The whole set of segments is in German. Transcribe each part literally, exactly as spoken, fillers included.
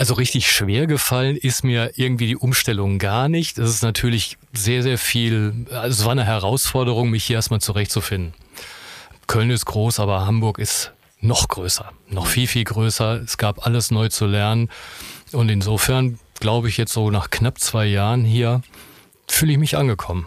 Also richtig schwer gefallen ist mir irgendwie die Umstellung gar nicht. Es ist natürlich sehr, sehr viel, also es war eine Herausforderung, mich hier erstmal zurechtzufinden. Köln ist groß, aber Hamburg ist noch größer, noch viel, viel größer. Es gab alles neu zu lernen und insofern glaube ich jetzt so nach knapp zwei Jahren hier fühle ich mich angekommen.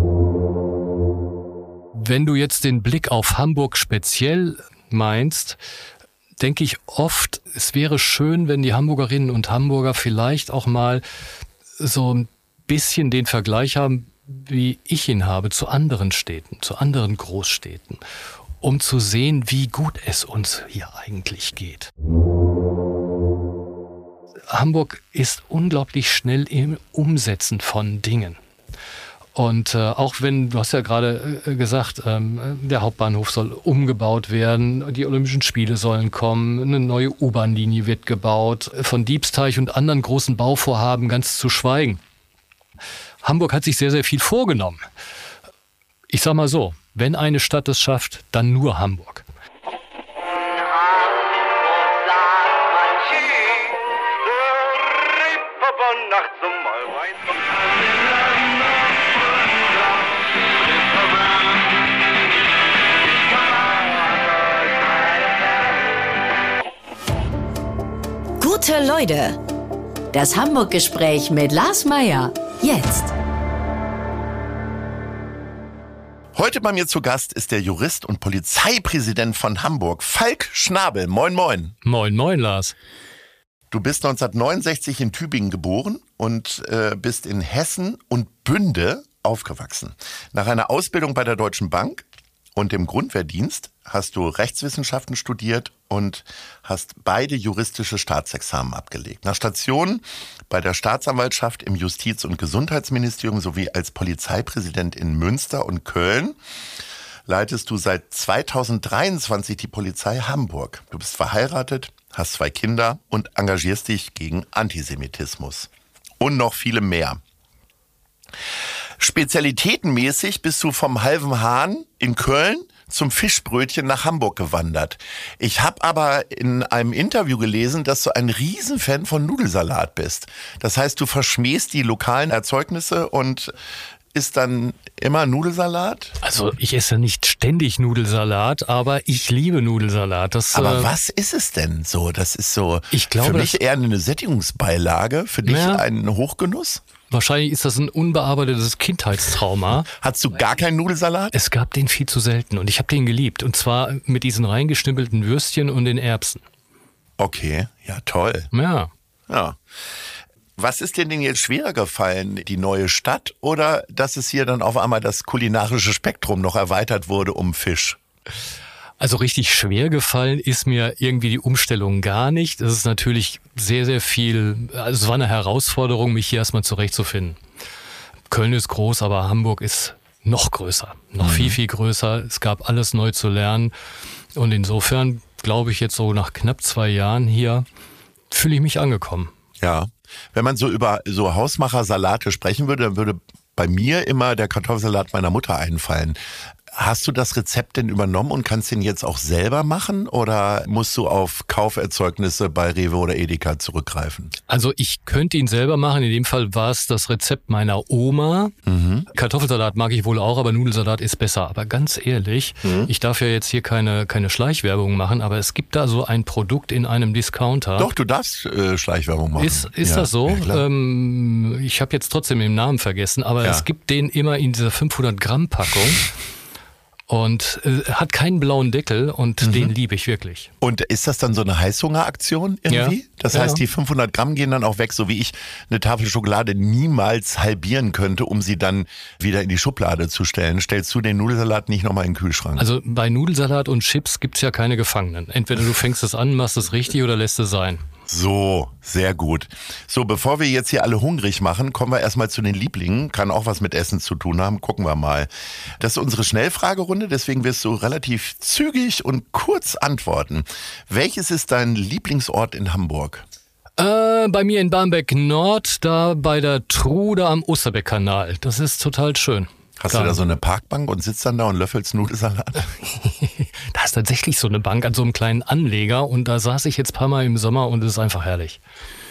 Wenn du jetzt den Blick auf Hamburg speziell meinst, denke ich oft, es wäre schön, wenn die Hamburgerinnen und Hamburger vielleicht auch mal so ein bisschen den Vergleich haben, wie ich ihn habe, zu anderen Städten, zu anderen Großstädten, um zu sehen, wie gut es uns hier eigentlich geht. Hamburg ist unglaublich schnell im Umsetzen von Dingen. Und äh, auch wenn, du hast ja gerade äh, gesagt, ähm, der Hauptbahnhof soll umgebaut werden, die Olympischen Spiele sollen kommen, eine neue U-Bahn-Linie wird gebaut, von Diebsteich und anderen großen Bauvorhaben ganz zu schweigen. Hamburg hat sich sehr, sehr viel vorgenommen. Ich sag mal so, wenn eine Stadt es schafft, dann nur Hamburg. Gute Leute, das Hamburg-Gespräch mit Lars Meyer, jetzt. Heute bei mir zu Gast ist der Jurist und Polizeipräsident von Hamburg, Falk Schnabel. Moin, moin. Moin, moin, Lars. Du bist neunzehnhundertneunundsechzig in Tübingen geboren und äh, bist in Hessen und Bünde aufgewachsen. Nach einer Ausbildung bei der Deutschen Bank und dem Grundwehrdienst hast du Rechtswissenschaften studiert und hast beide juristische Staatsexamen abgelegt. Nach Stationen bei der Staatsanwaltschaft, im Justiz- und Gesundheitsministerium sowie als Polizeipräsident in Münster und Köln leitest du seit zweitausenddreiundzwanzig die Polizei Hamburg. Du bist verheiratet, hast zwei Kinder und engagierst dich gegen Antisemitismus. Und noch viele mehr. Spezialitätenmäßig bist du vom halben Hahn in Köln zum Fischbrötchen nach Hamburg gewandert. Ich habe aber in einem Interview gelesen, dass du ein Riesenfan von Nudelsalat bist. Das heißt, du verschmähst die lokalen Erzeugnisse und isst dann immer Nudelsalat? Also ich esse nicht ständig Nudelsalat, aber ich liebe Nudelsalat. Das, aber äh, was ist es denn so? Das ist so ich glaube, für mich eher eine Sättigungsbeilage, für dich ja, ein Hochgenuss? Wahrscheinlich ist das ein unbearbeitetes Kindheitstrauma. Hattest du gar keinen Nudelsalat? Es gab den viel zu selten und ich habe den geliebt. Und zwar mit diesen reingeschnippelten Würstchen und den Erbsen. Okay, ja toll. Ja. Ja. Was ist dir denn jetzt schwerer gefallen, die neue Stadt oder dass es hier dann auf einmal das kulinarische Spektrum noch erweitert wurde um Fisch? Also richtig schwer gefallen ist mir irgendwie die Umstellung gar nicht. Es ist natürlich sehr, sehr viel, also es war eine Herausforderung, mich hier erstmal zurechtzufinden. Köln ist groß, aber Hamburg ist noch größer, noch mhm. viel, viel größer. Es gab alles neu zu lernen und insofern glaube ich jetzt so nach knapp zwei Jahren hier fühle ich mich angekommen. Ja, wenn man so über so Hausmachersalate sprechen würde, dann würde bei mir immer der Kartoffelsalat meiner Mutter einfallen. Hast du das Rezept denn übernommen und kannst den jetzt auch selber machen oder musst du auf Kauferzeugnisse bei Rewe oder Edeka zurückgreifen? Also ich könnte ihn selber machen. In dem Fall war es das Rezept meiner Oma. Mhm. Kartoffelsalat mag ich wohl auch, aber Nudelsalat ist besser. Aber ganz ehrlich, mhm. ich darf ja jetzt hier keine, keine Schleichwerbung machen, aber es gibt da so ein Produkt in einem Discounter. Doch, du darfst äh, Schleichwerbung machen. Ist, ist ja, das so? Ja, ähm, ich habe jetzt trotzdem den Namen vergessen, aber ja. es gibt den immer in dieser fünfhundert Gramm Packung. Und äh, hat keinen blauen Deckel und mhm. den liebe ich wirklich. Und ist das dann so eine Heißhungeraktion irgendwie? Ja. Das ja. heißt, die fünfhundert Gramm gehen dann auch weg, so wie ich eine Tafel Schokolade niemals halbieren könnte, um sie dann wieder in die Schublade zu stellen. Stellst du den Nudelsalat nicht nochmal in den Kühlschrank? Also bei Nudelsalat und Chips gibt's ja keine Gefangenen. Entweder du fängst es an, machst es richtig oder lässt es sein. So, sehr gut. So, bevor wir jetzt hier alle hungrig machen, kommen wir erstmal zu den Lieblingen. Kann auch was mit Essen zu tun haben. Gucken wir mal. Das ist unsere Schnellfragerunde, deswegen wirst du relativ zügig und kurz antworten. Welches ist dein Lieblingsort in Hamburg? Äh, bei mir in Barmbek Nord, da bei der Trude am Osterbeck-Kanal. Das ist total schön. Hast Klar. du da so eine Parkbank und sitzt dann da und löffelst Nudelsalat? Da ist tatsächlich so eine Bank an so einem kleinen Anleger und da saß ich jetzt ein paar Mal im Sommer und es ist einfach herrlich.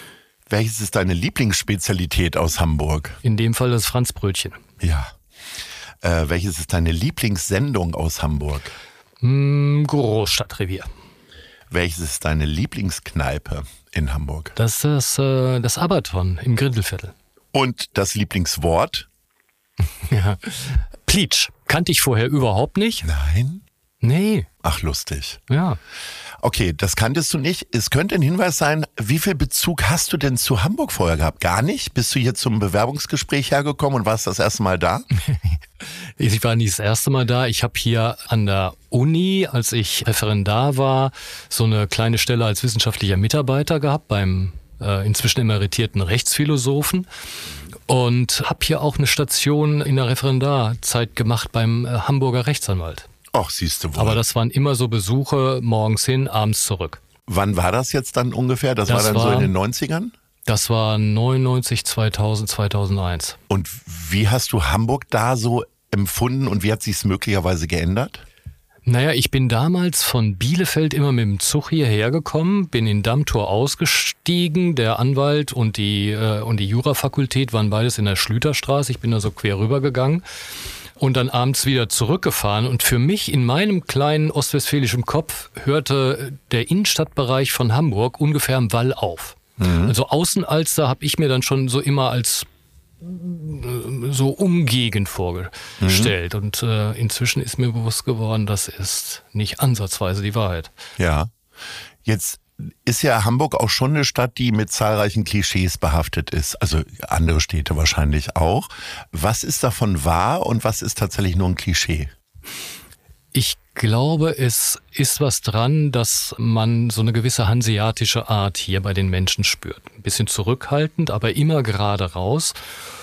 Welches ist deine Lieblingsspezialität aus Hamburg? In dem Fall das Franzbrötchen. Ja. Äh, welches ist deine Lieblingssendung aus Hamburg? Mm, Großstadtrevier. Welches ist deine Lieblingskneipe in Hamburg? Das ist äh, das Abaton im Grindelviertel. Und das Lieblingswort? Ja. Pleatsch. Kannte ich vorher überhaupt nicht. Nein? Nee. Ach, lustig. Ja. Okay, das kanntest du nicht. Es könnte ein Hinweis sein, wie viel Bezug hast du denn zu Hamburg vorher gehabt? Gar nicht? Bist du hier zum Bewerbungsgespräch hergekommen und warst das erste Mal da? Ich war nicht das erste Mal da. Ich habe hier an der Uni, als ich Referendar war, so eine kleine Stelle als wissenschaftlicher Mitarbeiter gehabt beim äh, inzwischen emeritierten Rechtsphilosophen und habe hier auch eine Station in der Referendarzeit gemacht beim äh, Hamburger Rechtsanwalt. Ach, siehst du wohl. Aber das waren immer so Besuche, morgens hin, abends zurück. Wann war das jetzt dann ungefähr? Das, Das war dann war- so in den neunzigern? Das war neunundneunzig, zweitausend, zweitausendeins. Und wie hast du Hamburg da so empfunden und wie hat sich es möglicherweise geändert? Naja, ich bin damals von Bielefeld immer mit dem Zug hierher gekommen, bin in Dammtor ausgestiegen, der Anwalt und die, äh, und die Jurafakultät waren beides in der Schlüterstraße, ich bin da so quer rübergegangen und dann abends wieder zurückgefahren und für mich in meinem kleinen ostwestfälischen Kopf hörte der Innenstadtbereich von Hamburg ungefähr am Wall auf. Mhm. Also Außenalster habe ich mir dann schon so immer als so umgegend vorgestellt. Mhm. Und äh, inzwischen ist mir bewusst geworden, das ist nicht ansatzweise die Wahrheit. Ja, jetzt ist ja Hamburg auch schon eine Stadt, die mit zahlreichen Klischees behaftet ist. Also andere Städte wahrscheinlich auch. Was ist davon wahr und was ist tatsächlich nur ein Klischee? Ich glaube, es ist was dran, dass man so eine gewisse hanseatische Art hier bei den Menschen spürt. Ein bisschen zurückhaltend, aber immer gerade raus.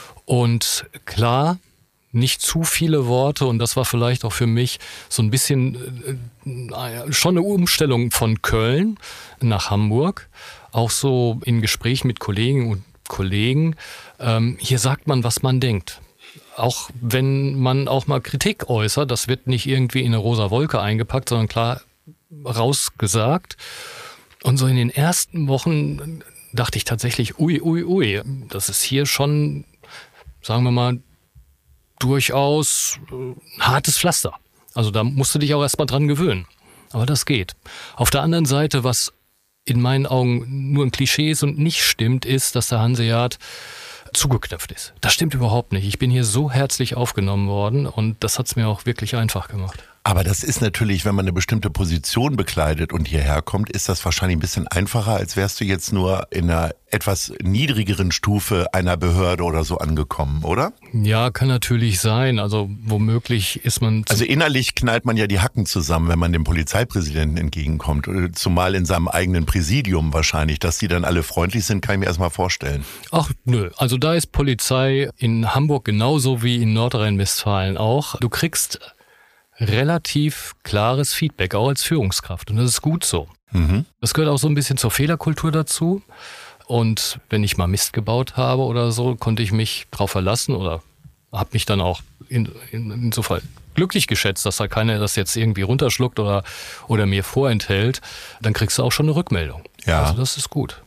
Und klar, nicht zu viele Worte. Und das war vielleicht auch für mich so ein bisschen äh, schon eine Umstellung von Köln nach Hamburg. Auch so in Gesprächen mit Kolleginnen und Kollegen. Ähm, hier sagt man, was man denkt. Auch wenn man auch mal Kritik äußert, das wird nicht irgendwie in eine rosa Wolke eingepackt, sondern klar rausgesagt. Und so in den ersten Wochen dachte ich tatsächlich, ui, ui, ui, das ist hier schon, sagen wir mal, durchaus ein hartes Pflaster. Also da musst du dich auch erstmal dran gewöhnen. Aber das geht. Auf der anderen Seite, was in meinen Augen nur ein Klischee ist und nicht stimmt, ist, dass der Hanseat zugeknöpft ist. Das stimmt überhaupt nicht. Ich bin hier so herzlich aufgenommen worden und das hat es mir auch wirklich einfach gemacht. Aber das ist natürlich, wenn man eine bestimmte Position bekleidet und hierher kommt, ist das wahrscheinlich ein bisschen einfacher, als wärst du jetzt nur in einer etwas niedrigeren Stufe einer Behörde oder so angekommen, oder? Ja, kann natürlich sein. Also womöglich ist man... Also innerlich knallt man ja die Hacken zusammen, wenn man dem Polizeipräsidenten entgegenkommt. Zumal in seinem eigenen Präsidium wahrscheinlich. Dass die dann alle freundlich sind, kann ich mir erstmal vorstellen. Ach nö, also da ist Polizei in Hamburg genauso wie in Nordrhein-Westfalen auch. Du kriegst relativ klares Feedback, auch als Führungskraft. Und das ist gut so. Mhm. Das gehört auch so ein bisschen zur Fehlerkultur dazu. Und wenn ich mal Mist gebaut habe oder so, konnte ich mich drauf verlassen oder habe mich dann auch in, in, insofern glücklich geschätzt, dass da keiner das jetzt irgendwie runterschluckt oder, oder mir vorenthält. Dann kriegst du auch schon eine Rückmeldung. Ja. Also das ist gut.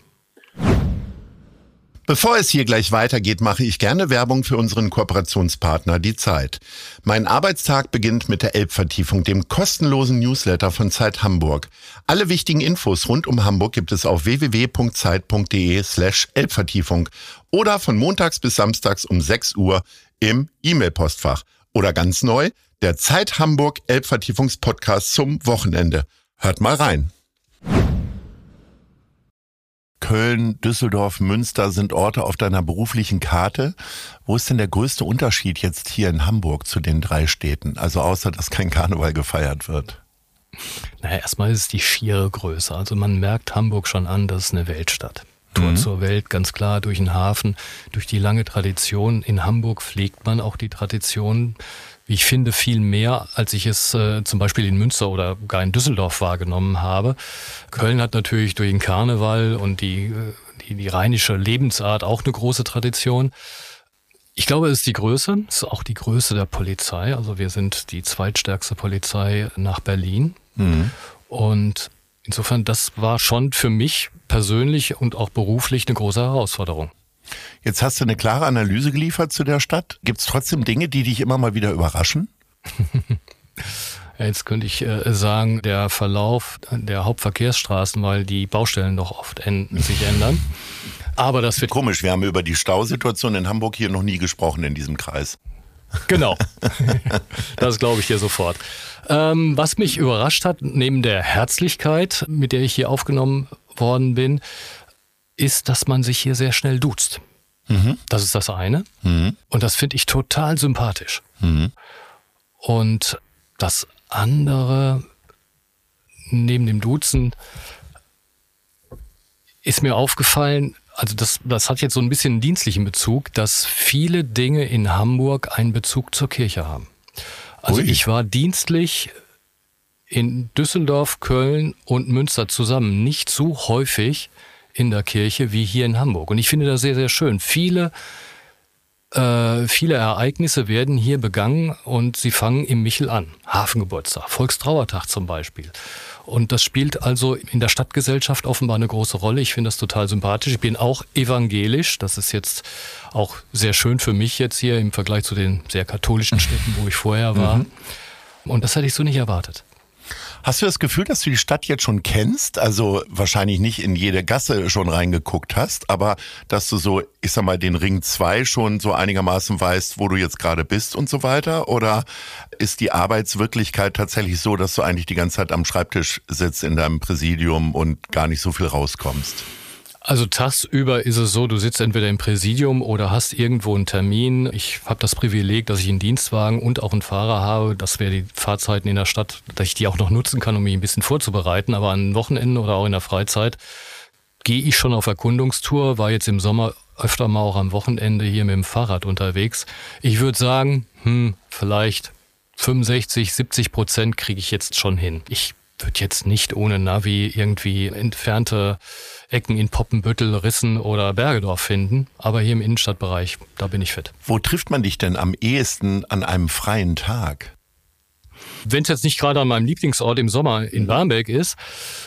Bevor es hier gleich weitergeht, mache ich gerne Werbung für unseren Kooperationspartner Die Zeit. Mein Arbeitstag beginnt mit der Elbvertiefung, dem kostenlosen Newsletter von Zeit Hamburg. Alle wichtigen Infos rund um Hamburg gibt es auf w w w punkt zeit punkt d e slash Elbvertiefung oder von montags bis samstags um sechs Uhr im E-Mail-Postfach. Oder ganz neu, der Zeit Hamburg Elbvertiefungspodcast zum Wochenende. Hört mal rein. Köln, Düsseldorf, Münster sind Orte auf deiner beruflichen Karte. Wo ist denn der größte Unterschied jetzt hier in Hamburg zu den drei Städten? Also außer, dass kein Karneval gefeiert wird. Naja, erstmal ist es die schiere Größe. Also man merkt Hamburg schon an, das ist eine Weltstadt. Tor mhm. zur Welt, ganz klar, durch den Hafen, durch die lange Tradition. In Hamburg pflegt man auch die Tradition, wie ich finde, viel mehr, als ich es äh, zum Beispiel in Münster oder gar in Düsseldorf wahrgenommen habe. Köln hat natürlich durch den Karneval und die, die, die rheinische Lebensart auch eine große Tradition. Ich glaube, es ist die Größe, es ist auch die Größe der Polizei. Also wir sind die zweitstärkste Polizei nach Berlin. Mhm. Und insofern, das war schon für mich persönlich und auch beruflich eine große Herausforderung. Jetzt hast du eine klare Analyse geliefert zu der Stadt. Gibt es trotzdem Dinge, die dich immer mal wieder überraschen? Jetzt könnte ich äh, sagen, der Verlauf der Hauptverkehrsstraßen, weil die Baustellen doch oft änd- sich ändern. Aber das wird komisch, wir haben über die Stausituation in Hamburg hier noch nie gesprochen in diesem Kreis. Genau, das glaube ich dir sofort. Ähm, was mich überrascht hat, neben der Herzlichkeit, mit der ich hier aufgenommen worden bin, ist, dass man sich hier sehr schnell duzt. Mhm. Das ist das eine. Mhm. Und das finde ich total sympathisch. Mhm. Und das andere, neben dem Duzen, ist mir aufgefallen, also das, das hat jetzt so ein bisschen einen dienstlichen Bezug, dass viele Dinge in Hamburg einen Bezug zur Kirche haben. Also Ui. Ich war dienstlich in Düsseldorf, Köln und Münster zusammen nicht so häufig in der Kirche wie hier in Hamburg. Und ich finde das sehr, sehr schön. Viele, äh, viele Ereignisse werden hier begangen und sie fangen im Michel an. Hafengeburtstag, Volkstrauertag zum Beispiel. Und das spielt also in der Stadtgesellschaft offenbar eine große Rolle. Ich finde das total sympathisch. Ich bin auch evangelisch. Das ist jetzt auch sehr schön für mich jetzt hier im Vergleich zu den sehr katholischen Städten, wo ich vorher war. Mhm. Und das hätte ich so nicht erwartet. Hast du das Gefühl, dass du die Stadt jetzt schon kennst? Also wahrscheinlich nicht in jede Gasse schon reingeguckt hast, aber dass du so, ich sag mal, den Ring zwei schon so einigermaßen weißt, wo du jetzt gerade bist und so weiter? Oder ist die Arbeitswirklichkeit tatsächlich so, dass du eigentlich die ganze Zeit am Schreibtisch sitzt in deinem Präsidium und gar nicht so viel rauskommst? Also tagsüber ist es so, du sitzt entweder im Präsidium oder hast irgendwo einen Termin. Ich habe das Privileg, dass ich einen Dienstwagen und auch einen Fahrer habe. Das wäre die Fahrzeiten in der Stadt, dass ich die auch noch nutzen kann, um mich ein bisschen vorzubereiten. Aber an Wochenenden oder auch in der Freizeit gehe ich schon auf Erkundungstour, war jetzt im Sommer öfter mal auch am Wochenende hier mit dem Fahrrad unterwegs. Ich würde sagen, hm, vielleicht fünfundsechzig, siebzig Prozent kriege ich jetzt schon hin. Ich würde jetzt nicht ohne Navi irgendwie entfernte Ecken in Poppenbüttel, Rissen oder Bergedorf finden. Aber hier im Innenstadtbereich, da bin ich fit. Wo trifft man dich denn am ehesten an einem freien Tag? Wenn es jetzt nicht gerade an meinem Lieblingsort im Sommer in Barmbek ist,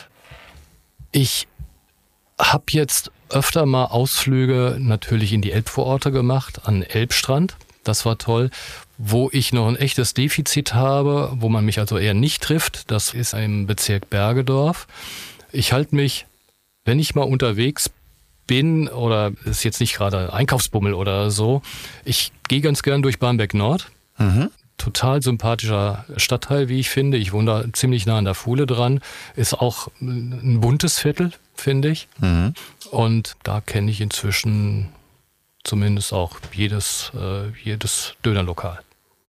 ich habe jetzt öfter mal Ausflüge natürlich in die Elbvororte gemacht, an den Elbstrand. Das war toll. Wo ich noch ein echtes Defizit habe, wo man mich also eher nicht trifft, das ist im Bezirk Bergedorf. Ich halte mich, wenn ich mal unterwegs bin, oder ist jetzt nicht gerade Einkaufsbummel oder so, ich gehe ganz gern durch Barmbek Nord. Mhm. Total sympathischer Stadtteil, wie ich finde. Ich wohne da ziemlich nah an der Fuhle dran. Ist auch ein buntes Viertel, finde ich. Mhm. Und da kenne ich inzwischen zumindest auch jedes, äh, jedes Dönerlokal.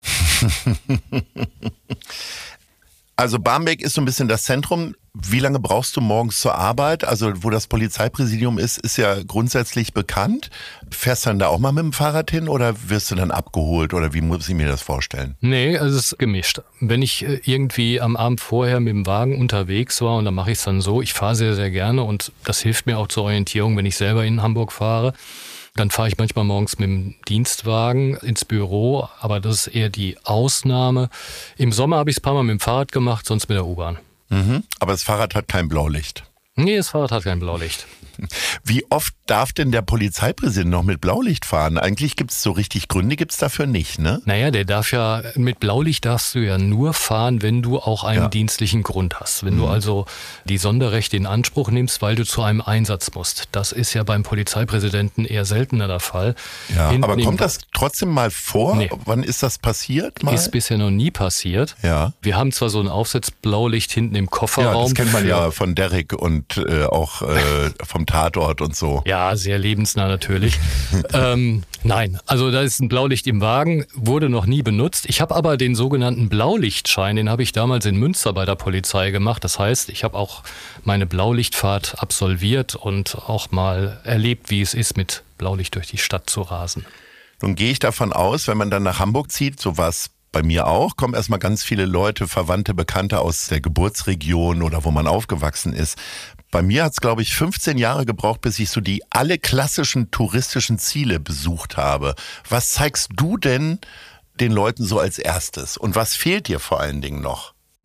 Also Barmbek ist so ein bisschen das Zentrum. Wie lange brauchst du morgens zur Arbeit? Also wo das Polizeipräsidium ist, ist ja grundsätzlich bekannt. Fährst du dann da auch mal mit dem Fahrrad hin oder wirst du dann abgeholt oder wie muss ich mir das vorstellen? Nee, also es ist gemischt. Wenn ich irgendwie am Abend vorher mit dem Wagen unterwegs war und dann mache ich es dann so, ich fahre sehr, sehr gerne und das hilft mir auch zur Orientierung, wenn ich selber in Hamburg fahre. Dann fahre ich manchmal morgens mit dem Dienstwagen ins Büro, aber das ist eher die Ausnahme. Im Sommer habe ich es ein paar Mal mit dem Fahrrad gemacht, sonst mit der U-Bahn. Mhm, aber das Fahrrad hat kein Blaulicht. Nee, das Fahrrad hat kein Blaulicht. Wie oft darf denn der Polizeipräsident noch mit Blaulicht fahren? Eigentlich gibt es so richtig Gründe, gibt es dafür nicht, ne? Naja, der darf ja, mit Blaulicht darfst du ja nur fahren, wenn du auch einen ja. dienstlichen Grund hast. Wenn mhm. du also die Sonderrechte in Anspruch nimmst, weil du zu einem Einsatz musst. Das ist ja beim Polizeipräsidenten eher seltener der Fall. Ja, aber kommt das trotzdem mal vor? Nee. Wann ist das passiert? Mal? Ist bisher noch nie passiert. Ja. Wir haben zwar so ein Aufsatzblaulicht hinten im Kofferraum. Ja, das kennt man ja von Derek und äh, auch äh, vom Tatort und so. Ja, sehr lebensnah natürlich. ähm, nein, also da ist ein Blaulicht im Wagen, wurde noch nie benutzt. Ich habe aber den sogenannten Blaulichtschein, den habe ich damals in Münster bei der Polizei gemacht. Das heißt, ich habe auch meine Blaulichtfahrt absolviert und auch mal erlebt, wie es ist, mit Blaulicht durch die Stadt zu rasen. Nun gehe ich davon aus, wenn man dann nach Hamburg zieht, so was bei mir auch, kommen erstmal ganz viele Leute, Verwandte, Bekannte aus der Geburtsregion oder wo man aufgewachsen ist. Bei mir hat es, glaube ich, fünfzehn Jahre gebraucht, bis ich so die alle klassischen touristischen Ziele besucht habe. Was zeigst du denn den Leuten so als erstes? Und was fehlt dir vor allen Dingen noch?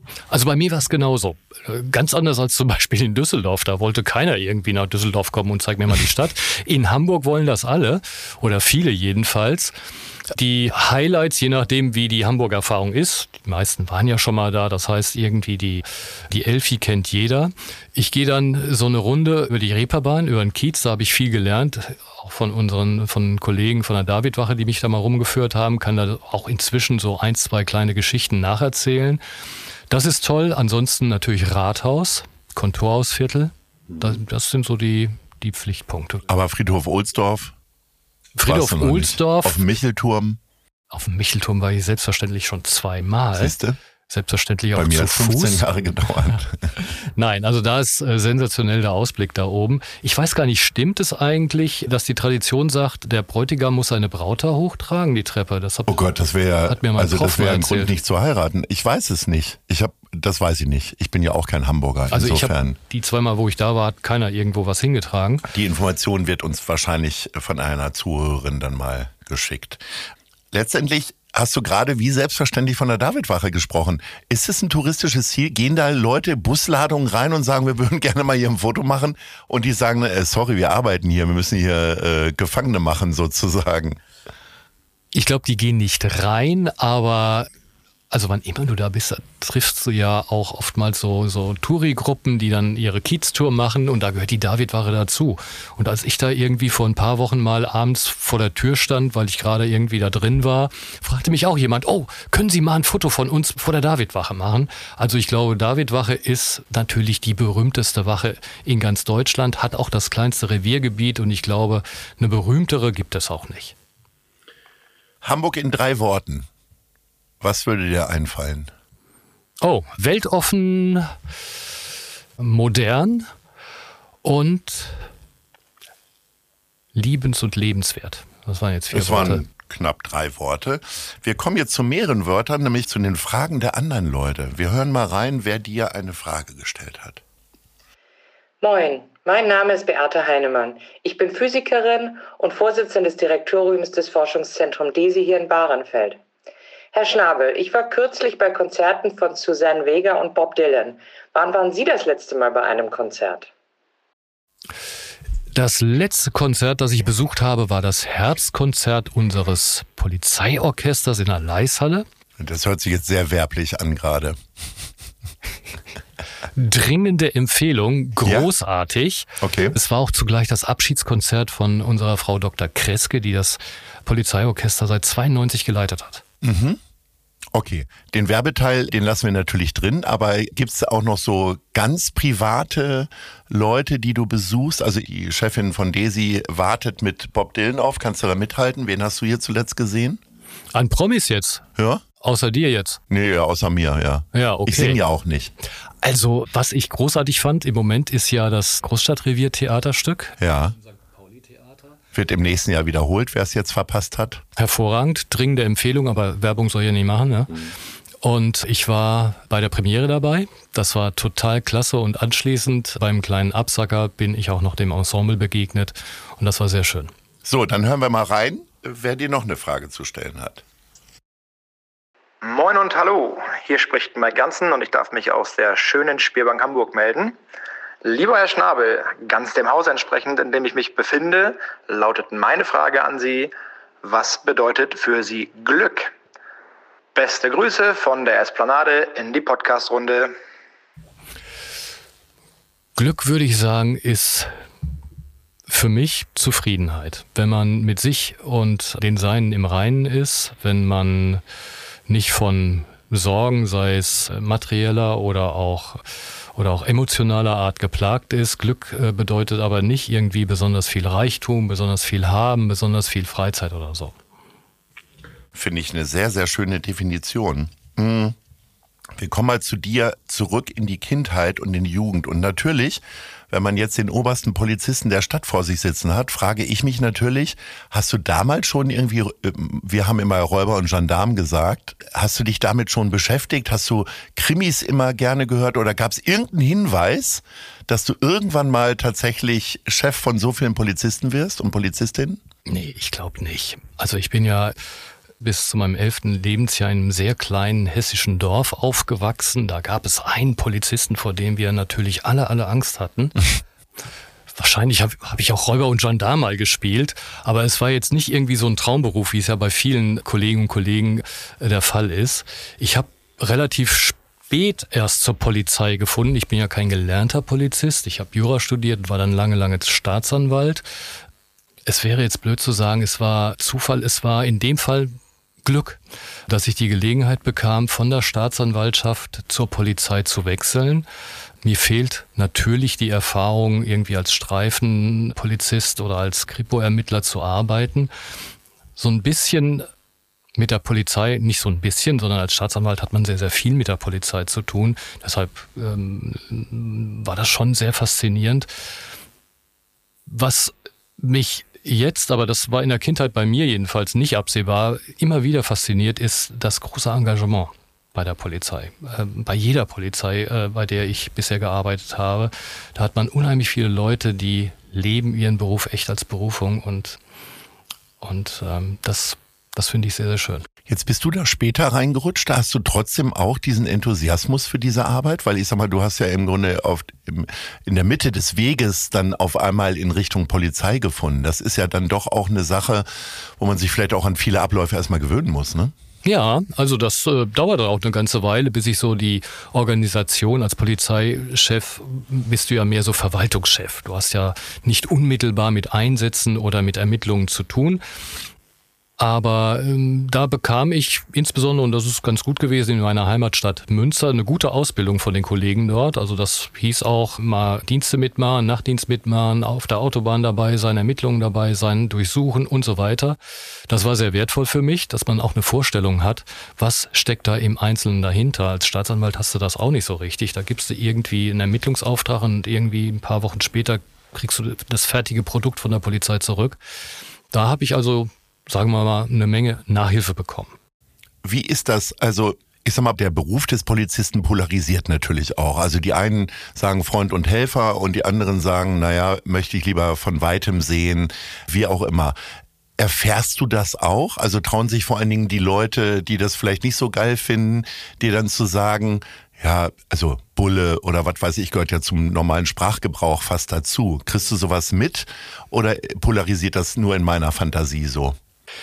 Also bei mir war es genauso. Ganz anders als zum Beispiel in Düsseldorf. Da wollte keiner irgendwie nach Düsseldorf kommen und zeig mir mal die Stadt. In Hamburg wollen das alle oder viele jedenfalls. Die Highlights, je nachdem wie die Hamburger Erfahrung ist, die meisten waren ja schon mal da, das heißt irgendwie die, die Elfi kennt jeder. Ich gehe dann so eine Runde über die Reeperbahn, über den Kiez, da habe ich viel gelernt, auch von unseren von Kollegen von der Davidwache, die mich da mal rumgeführt haben, kann da auch inzwischen so ein, zwei kleine Geschichten nacherzählen. Das ist toll. Ansonsten natürlich Rathaus, Kontorhausviertel. Das, das sind so die, die Pflichtpunkte. Aber Friedhof Ohlsdorf? Friedhof Ohlsdorf. Auf dem Michelturm? Auf dem Michelturm war ich selbstverständlich schon zweimal. Siehste? Selbstverständlich auch Bei mir zu hat fünfzehn Fuß. Jahre gedauert. Nein, also da ist äh, sensationell der Ausblick da oben. Ich weiß gar nicht, stimmt es eigentlich, dass die Tradition sagt, der Bräutigam muss seine Braut da hochtragen, die Treppe? Das hat, Oh Gott, das wäre hat mir mein also Prof das wäre mal ein Grund, erzählt. nicht zu heiraten. Ich weiß es nicht. Ich habe, das weiß ich nicht. Ich bin ja auch kein Hamburger. Also ich Insofern. habe die zweimal, wo ich da war, hat keiner irgendwo was hingetragen. Die Information wird uns wahrscheinlich von einer Zuhörerin dann mal geschickt. Letztendlich hast du gerade wie selbstverständlich von der Davidwache gesprochen. Ist es ein touristisches Ziel? Gehen da Leute, Busladungen rein und sagen, wir würden gerne mal hier ein Foto machen? Und die sagen, äh, sorry, wir arbeiten hier, wir müssen hier äh, Gefangene machen sozusagen. Ich glaube, die gehen nicht rein, aber also wann immer du da bist, da triffst du ja auch oftmals so, so Touri-Gruppen, die dann ihre Kieztour machen und da gehört die Davidwache dazu. Und als ich da irgendwie vor ein paar Wochen mal abends vor der Tür stand, weil ich gerade irgendwie da drin war, fragte mich auch jemand, oh, können Sie mal ein Foto von uns vor der Davidwache machen? Also ich glaube, Davidwache ist natürlich die berühmteste Wache in ganz Deutschland, hat auch das kleinste Reviergebiet und ich glaube, eine berühmtere gibt es auch nicht. Hamburg in drei Worten. Was würde dir einfallen? Oh, weltoffen, modern und liebens- und lebenswert. Das waren jetzt vier Das Worte. waren knapp drei Worte. Wir kommen jetzt zu mehreren Wörtern, nämlich zu den Fragen der anderen Leute. Wir hören mal rein, wer dir eine Frage gestellt hat. Moin, mein Name ist Beate Heinemann. Ich bin Physikerin und Vorsitzende des Direktoriums des Forschungszentrums DESI hier in Bahrenfeld. Herr Schnabel, ich war kürzlich bei Konzerten von Suzanne Vega und Bob Dylan. Wann waren Sie das letzte Mal bei einem Konzert? Das letzte Konzert, das ich besucht habe, war das Herbstkonzert unseres Polizeiorchesters in der Leishalle. Das hört sich jetzt sehr werblich an gerade. Dringende Empfehlung, großartig. Ja? Okay. Es war auch zugleich das Abschiedskonzert von unserer Frau Doktor Kreske, die das Polizeiorchester seit zweiundneunzig geleitet hat. Mhm. Okay, den Werbeteil, den lassen wir natürlich drin, aber gibt es auch noch so ganz private Leute, die du besuchst? Also die Chefin von DESI wartet mit Bob Dylan auf, kannst du da mithalten? Wen hast du hier zuletzt gesehen? An Promis jetzt? Ja? Außer dir jetzt? Nee, außer mir, ja. Ja, okay. Ich singe ja auch nicht. Also, was ich großartig fand im Moment ist ja das Großstadtrevier-Theaterstück. Ja. Wird im nächsten Jahr wiederholt, wer es jetzt verpasst hat. Hervorragend, dringende Empfehlung, aber Werbung soll ja nicht machen. Ne? Mhm. Und ich war bei der Premiere dabei. Das war total klasse und anschließend beim kleinen Absacker bin ich auch noch dem Ensemble begegnet und das war sehr schön. So, dann hören wir mal rein, wer dir noch eine Frage zu stellen hat. Moin und hallo, hier spricht Mike Ganzen und ich darf mich aus der schönen Spielbank Hamburg melden. Lieber Herr Schnabel, ganz dem Haus entsprechend, in dem ich mich befinde, lautet meine Frage an Sie, was bedeutet für Sie Glück? Beste Grüße von der Esplanade in die Podcast-Runde. Glück, würde ich sagen, ist für mich Zufriedenheit. Wenn man mit sich und den Seinen im Reinen ist, wenn man nicht von Sorgen, sei es materieller oder auch oder auch emotionaler Art geplagt ist. Glück äh, bedeutet aber nicht irgendwie besonders viel Reichtum, besonders viel haben, besonders viel Freizeit oder so. Finde ich eine sehr, sehr schöne Definition. Mhm. Wir kommen mal zu dir zurück in die Kindheit und in die Jugend. Und natürlich, wenn man jetzt den obersten Polizisten der Stadt vor sich sitzen hat, frage ich mich natürlich, hast du damals schon irgendwie, wir haben immer Räuber und Gendarm gesagt, hast du dich damit schon beschäftigt? Hast du Krimis immer gerne gehört oder gab es irgendeinen Hinweis, dass du irgendwann mal tatsächlich Chef von so vielen Polizisten wirst und Polizistinnen? Nee, ich glaube nicht. Also ich bin ja bis zu meinem elften Lebensjahr in einem sehr kleinen hessischen Dorf aufgewachsen. Da gab es einen Polizisten, vor dem wir natürlich alle, alle Angst hatten. Wahrscheinlich habe hab ich auch Räuber und Gendarm mal gespielt, aber es war jetzt nicht irgendwie so ein Traumberuf, wie es ja bei vielen Kolleginnen und Kollegen der Fall ist. Ich habe relativ spät erst zur Polizei gefunden. Ich bin ja kein gelernter Polizist. Ich habe Jura studiert und war dann lange, lange Staatsanwalt. Es wäre jetzt blöd zu sagen, es war Zufall, es war in dem Fall Glück, dass ich die Gelegenheit bekam, von der Staatsanwaltschaft zur Polizei zu wechseln. Mir fehlt natürlich die Erfahrung, irgendwie als Streifenpolizist oder als Kripo-Ermittler zu arbeiten. So ein bisschen mit der Polizei, nicht so ein bisschen, sondern als Staatsanwalt hat man sehr, sehr viel mit der Polizei zu tun. Deshalb ähm, war das schon sehr faszinierend. Was mich jetzt, aber das war in der Kindheit bei mir jedenfalls nicht absehbar, immer wieder fasziniert, ist das große Engagement bei der Polizei. Äh, bei jeder Polizei, äh, bei der ich bisher gearbeitet habe. Da hat man unheimlich viele Leute, die leben ihren Beruf echt als Berufung und, und ähm, das, das finde ich sehr, sehr schön. Jetzt bist du da später reingerutscht, da hast du trotzdem auch diesen Enthusiasmus für diese Arbeit, weil ich sag mal, du hast ja im Grunde auf, im, in der Mitte des Weges dann auf einmal in Richtung Polizei gefunden. Das ist ja dann doch auch eine Sache, wo man sich vielleicht auch an viele Abläufe erstmal gewöhnen muss, ne? Ja, also das äh, dauert auch eine ganze Weile, bis ich so die Organisation als Polizeichef, bist du ja mehr so Verwaltungschef. Du hast ja nicht unmittelbar mit Einsätzen oder mit Ermittlungen zu tun. Aber ähm, da bekam ich insbesondere, und das ist ganz gut gewesen, in meiner Heimatstadt Münster eine gute Ausbildung von den Kollegen dort. Also das hieß auch mal Dienste mitmachen, Nachtdienst mitmachen, auf der Autobahn dabei sein, Ermittlungen dabei sein, durchsuchen und so weiter. Das war sehr wertvoll für mich, dass man auch eine Vorstellung hat, was steckt da im Einzelnen dahinter. Als Staatsanwalt hast du das auch nicht so richtig. Da gibst du irgendwie einen Ermittlungsauftrag und irgendwie ein paar Wochen später kriegst du das fertige Produkt von der Polizei zurück. Da habe ich also, sagen wir mal, eine Menge Nachhilfe bekommen. Wie ist das? Also ich sag mal, der Beruf des Polizisten polarisiert natürlich auch. Also die einen sagen Freund und Helfer und die anderen sagen, naja, möchte ich lieber von Weitem sehen, wie auch immer. Erfährst du das auch? Also trauen sich vor allen Dingen die Leute, die das vielleicht nicht so geil finden, dir dann zu sagen, ja, also Bulle oder was weiß ich, gehört ja zum normalen Sprachgebrauch fast dazu. Kriegst du sowas mit oder polarisiert das nur in meiner Fantasie so?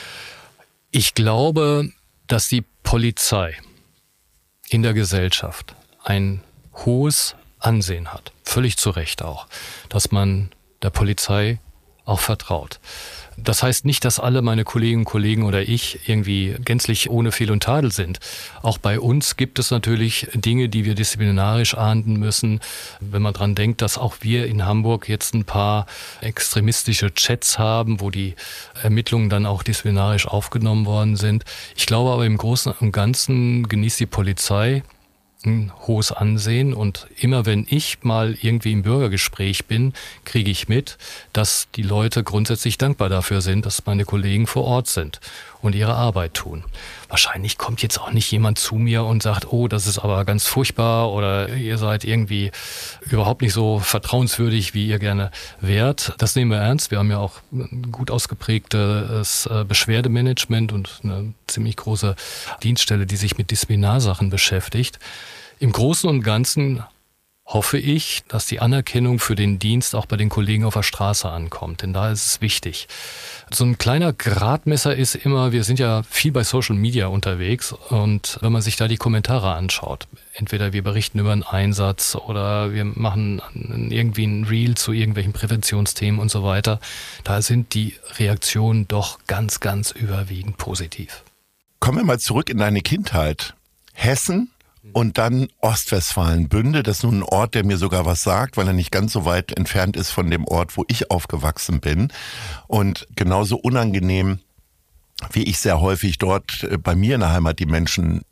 Ich glaube, dass die Polizei in der Gesellschaft ein hohes Ansehen hat. Völlig zu Recht auch. Dass man der Polizei auch vertraut. Das heißt nicht, dass alle meine Kolleginnen und Kollegen oder ich irgendwie gänzlich ohne Fehl und Tadel sind. Auch bei uns gibt es natürlich Dinge, die wir disziplinarisch ahnden müssen. Wenn man dran denkt, dass auch wir in Hamburg jetzt ein paar extremistische Chats haben, wo die Ermittlungen dann auch disziplinarisch aufgenommen worden sind. Ich glaube aber im Großen und Ganzen genießt die Polizei ein hohes Ansehen und immer wenn ich mal irgendwie im Bürgergespräch bin, kriege ich mit, dass die Leute grundsätzlich dankbar dafür sind, dass meine Kollegen vor Ort sind und ihre Arbeit tun. Wahrscheinlich kommt jetzt auch nicht jemand zu mir und sagt, oh, das ist aber ganz furchtbar oder ihr seid irgendwie überhaupt nicht so vertrauenswürdig, wie ihr gerne wärt. Das nehmen wir ernst. Wir haben ja auch ein gut ausgeprägtes Beschwerdemanagement und eine ziemlich große Dienststelle, die sich mit Disziplinarsachen beschäftigt. Im Großen und Ganzen hoffe ich, dass die Anerkennung für den Dienst auch bei den Kollegen auf der Straße ankommt, denn da ist es wichtig. So ein kleiner Gradmesser ist immer, wir sind ja viel bei Social Media unterwegs und wenn man sich da die Kommentare anschaut, entweder wir berichten über einen Einsatz oder wir machen irgendwie ein Reel zu irgendwelchen Präventionsthemen und so weiter, da sind die Reaktionen doch ganz, ganz überwiegend positiv. Kommen wir mal zurück in deine Kindheit. Hessen und dann Ostwestfalen-Bünde, das ist nun ein Ort, der mir sogar was sagt, weil er nicht ganz so weit entfernt ist von dem Ort, wo ich aufgewachsen bin. Und genauso unangenehm, wie ich sehr häufig dort bei mir in der Heimat die Menschen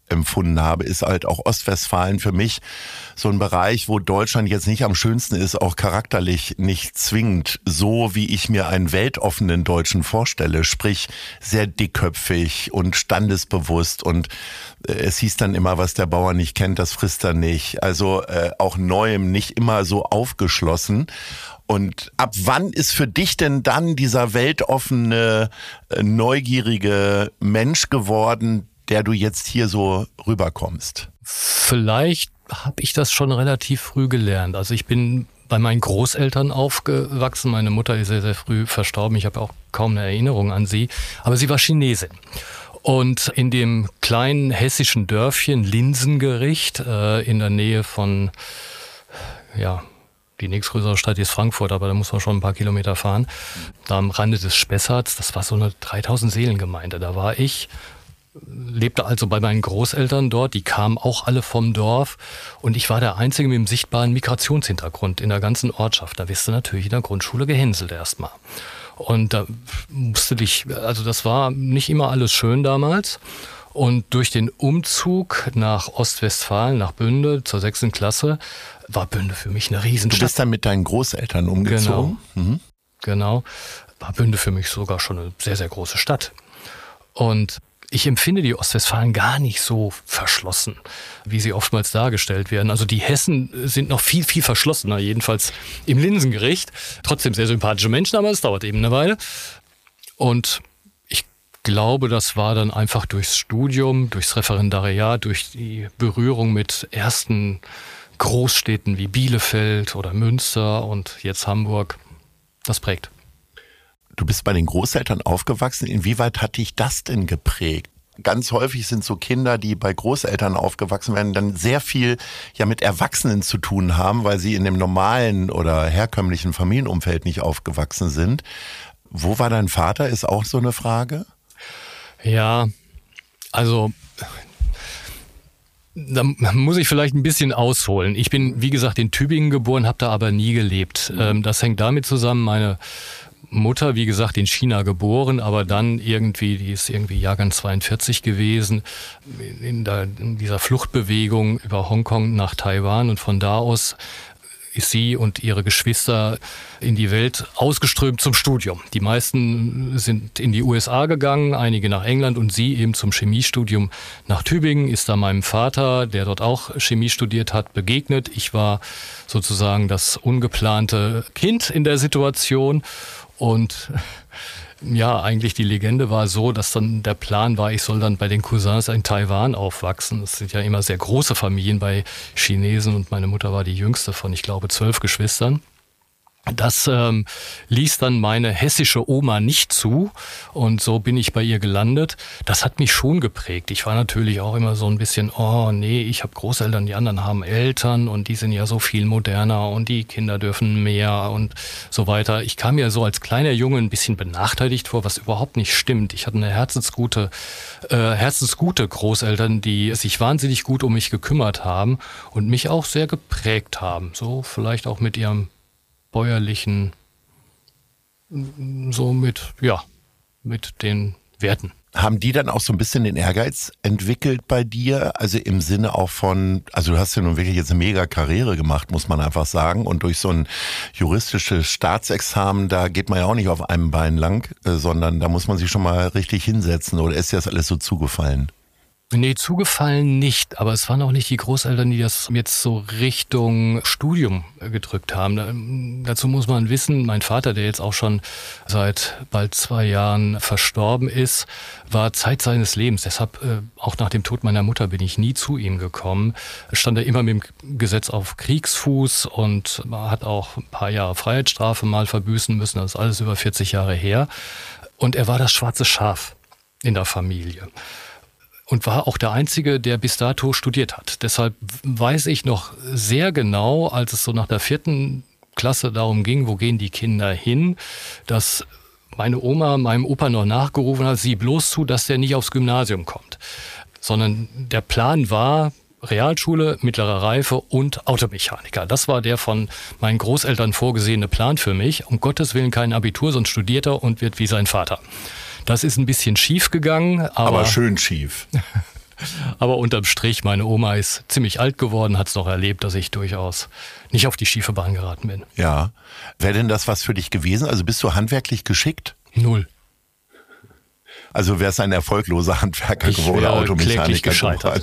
empfunden habe, ist halt auch Ostwestfalen für mich so ein Bereich, wo Deutschland jetzt nicht am schönsten ist, auch charakterlich nicht zwingend so, wie ich mir einen weltoffenen Deutschen vorstelle, sprich sehr dickköpfig und standesbewusst und äh, es hieß dann immer, was der Bauer nicht kennt, das frisst er nicht. Also äh, auch Neuem nicht immer so aufgeschlossen. Und ab wann ist für dich denn dann dieser weltoffene, äh, neugierige Mensch geworden, der du jetzt hier so rüberkommst? Vielleicht habe ich das schon relativ früh gelernt. Also ich bin bei meinen Großeltern aufgewachsen. Meine Mutter ist sehr, sehr früh verstorben. Ich habe auch kaum eine Erinnerung an sie. Aber sie war Chinesin. Und in dem kleinen hessischen Dörfchen Linsengericht äh, in der Nähe von, ja, die nächstgrößere Stadt ist Frankfurt, aber da muss man schon ein paar Kilometer fahren. Da am Rande des Spessarts, das war so eine dreitausend Seelengemeinde. Da war ich, lebte also bei meinen Großeltern dort, die kamen auch alle vom Dorf und ich war der Einzige mit dem sichtbaren Migrationshintergrund in der ganzen Ortschaft. Da wirst du natürlich in der Grundschule gehänselt erstmal. Und da musste dich, also das war nicht immer alles schön damals. Und durch den Umzug nach Ostwestfalen, nach Bünde zur sechsten Klasse, war Bünde für mich eine Riesenstadt. Du bist dann mit deinen Großeltern umgezogen? Genau, mhm. genau. War Bünde für mich sogar schon eine sehr, sehr große Stadt. Und ich empfinde die Ostwestfalen gar nicht so verschlossen, wie sie oftmals dargestellt werden. Also die Hessen sind noch viel, viel verschlossener, jedenfalls im Linsengericht. Trotzdem sehr sympathische Menschen, aber es dauert eben eine Weile. Und ich glaube, das war dann einfach durchs Studium, durchs Referendariat, durch die Berührung mit ersten Großstädten wie Bielefeld oder Münster und jetzt Hamburg. Das prägt. Du bist bei den Großeltern aufgewachsen. Inwieweit hat dich das denn geprägt? Ganz häufig sind so Kinder, die bei Großeltern aufgewachsen werden, dann sehr viel ja mit Erwachsenen zu tun haben, weil sie in dem normalen oder herkömmlichen Familienumfeld nicht aufgewachsen sind. Wo war dein Vater, ist auch so eine Frage? Ja, also da muss ich vielleicht ein bisschen ausholen. Ich bin, wie gesagt, in Tübingen geboren, habe da aber nie gelebt. Das hängt damit zusammen, meine Mutter, wie gesagt, in China geboren, aber dann irgendwie, die ist irgendwie Jahrgang zweiundvierzig gewesen, in, der, in dieser Fluchtbewegung über Hongkong nach Taiwan und von da aus ist sie und ihre Geschwister in die Welt ausgeströmt zum Studium. Die meisten sind in die U S A gegangen, einige nach England und sie eben zum Chemiestudium nach Tübingen, ist da meinem Vater, der dort auch Chemie studiert hat, begegnet. Ich war sozusagen das ungeplante Kind in der Situation. Und ja, eigentlich die Legende war so, dass dann der Plan war, ich soll dann bei den Cousins in Taiwan aufwachsen. Das sind ja immer sehr große Familien bei Chinesen und meine Mutter war die jüngste von, ich glaube, zwölf Geschwistern. Das ähm, ließ dann meine hessische Oma nicht zu und so bin ich bei ihr gelandet. Das hat mich schon geprägt. Ich war natürlich auch immer so ein bisschen, oh nee, ich habe Großeltern, die anderen haben Eltern und die sind ja so viel moderner und die Kinder dürfen mehr und so weiter. Ich kam mir so als kleiner Junge ein bisschen benachteiligt vor, was überhaupt nicht stimmt. Ich hatte eine herzensgute, äh, herzensgute Großeltern, die sich wahnsinnig gut um mich gekümmert haben und mich auch sehr geprägt haben. So vielleicht auch mit ihrem bäuerlichen, so mit, ja, mit den Werten. Haben die dann auch so ein bisschen den Ehrgeiz entwickelt bei dir? Also im Sinne auch von, also du hast ja nun wirklich jetzt eine mega Karriere gemacht, muss man einfach sagen. Und durch so ein juristisches Staatsexamen, da geht man ja auch nicht auf einem Bein lang, sondern da muss man sich schon mal richtig hinsetzen. Oder ist dir das alles so zugefallen? Nee, zugefallen nicht, aber es waren auch nicht die Großeltern, die das jetzt so Richtung Studium gedrückt haben. Da, dazu muss man wissen, mein Vater, der jetzt auch schon seit bald zwei Jahren verstorben ist, war Zeit seines Lebens. Deshalb, äh, auch nach dem Tod meiner Mutter bin ich nie zu ihm gekommen. Stand er immer mit dem Gesetz auf Kriegsfuß und hat auch ein paar Jahre Freiheitsstrafe mal verbüßen müssen. Das ist alles über vierzig Jahre her. Und er war das schwarze Schaf in der Familie. Und war auch der Einzige, der bis dato studiert hat. Deshalb weiß ich noch sehr genau, als es so nach der vierten Klasse darum ging, wo gehen die Kinder hin, dass meine Oma meinem Opa noch nachgerufen hat, sieh bloß zu, dass der nicht aufs Gymnasium kommt. Sondern der Plan war Realschule, mittlere Reife und Automechaniker. Das war der von meinen Großeltern vorgesehene Plan für mich. Um Gottes Willen kein Abitur, sonst studiert er und wird wie sein Vater. Das ist ein bisschen schief gegangen. Aber, aber schön schief. Aber unterm Strich, meine Oma ist ziemlich alt geworden, hat es noch erlebt, dass ich durchaus nicht auf die schiefe Bahn geraten bin. Ja. Wäre denn das was für dich gewesen? Also bist du handwerklich geschickt? Null. Also wärst ein erfolgloser Handwerker geworden oder Automechaniker geworden.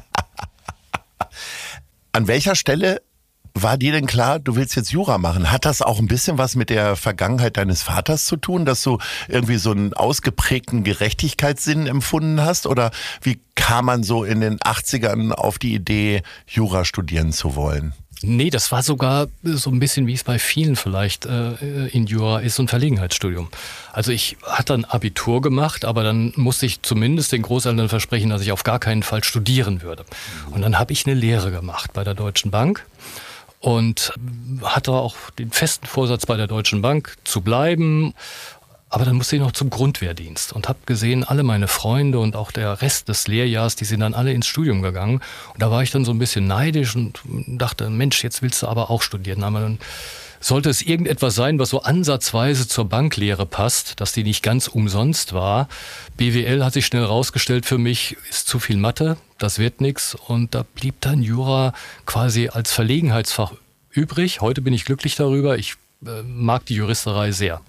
An welcher Stelle war dir denn klar, du willst jetzt Jura machen? Hat das auch ein bisschen was mit der Vergangenheit deines Vaters zu tun, dass du irgendwie so einen ausgeprägten Gerechtigkeitssinn empfunden hast? Oder wie kam man so in den achtzigern auf die Idee, Jura studieren zu wollen? Nee, das war sogar so ein bisschen, wie es bei vielen vielleicht äh, in Jura ist, so ein Verlegenheitsstudium. Also ich hatte ein Abitur gemacht, aber dann musste ich zumindest den Großeltern versprechen, dass ich auf gar keinen Fall studieren würde. Und dann habe ich eine Lehre gemacht bei der Deutschen Bank und hatte auch den festen Vorsatz, bei der Deutschen Bank zu bleiben. Aber dann musste ich noch zum Grundwehrdienst und habe gesehen, alle meine Freunde und auch der Rest des Lehrjahrs, die sind dann alle ins Studium gegangen. Und da war ich dann so ein bisschen neidisch und dachte, Mensch, jetzt willst du aber auch studieren. Aber dann sollte es irgendetwas sein, was so ansatzweise zur Banklehre passt, dass die nicht ganz umsonst war. B W L hat sich schnell rausgestellt für mich, ist zu viel Mathe, das wird nichts. Und da blieb dann Jura quasi als Verlegenheitsfach übrig. Heute bin ich glücklich darüber. Ich äh, mag die Juristerei sehr.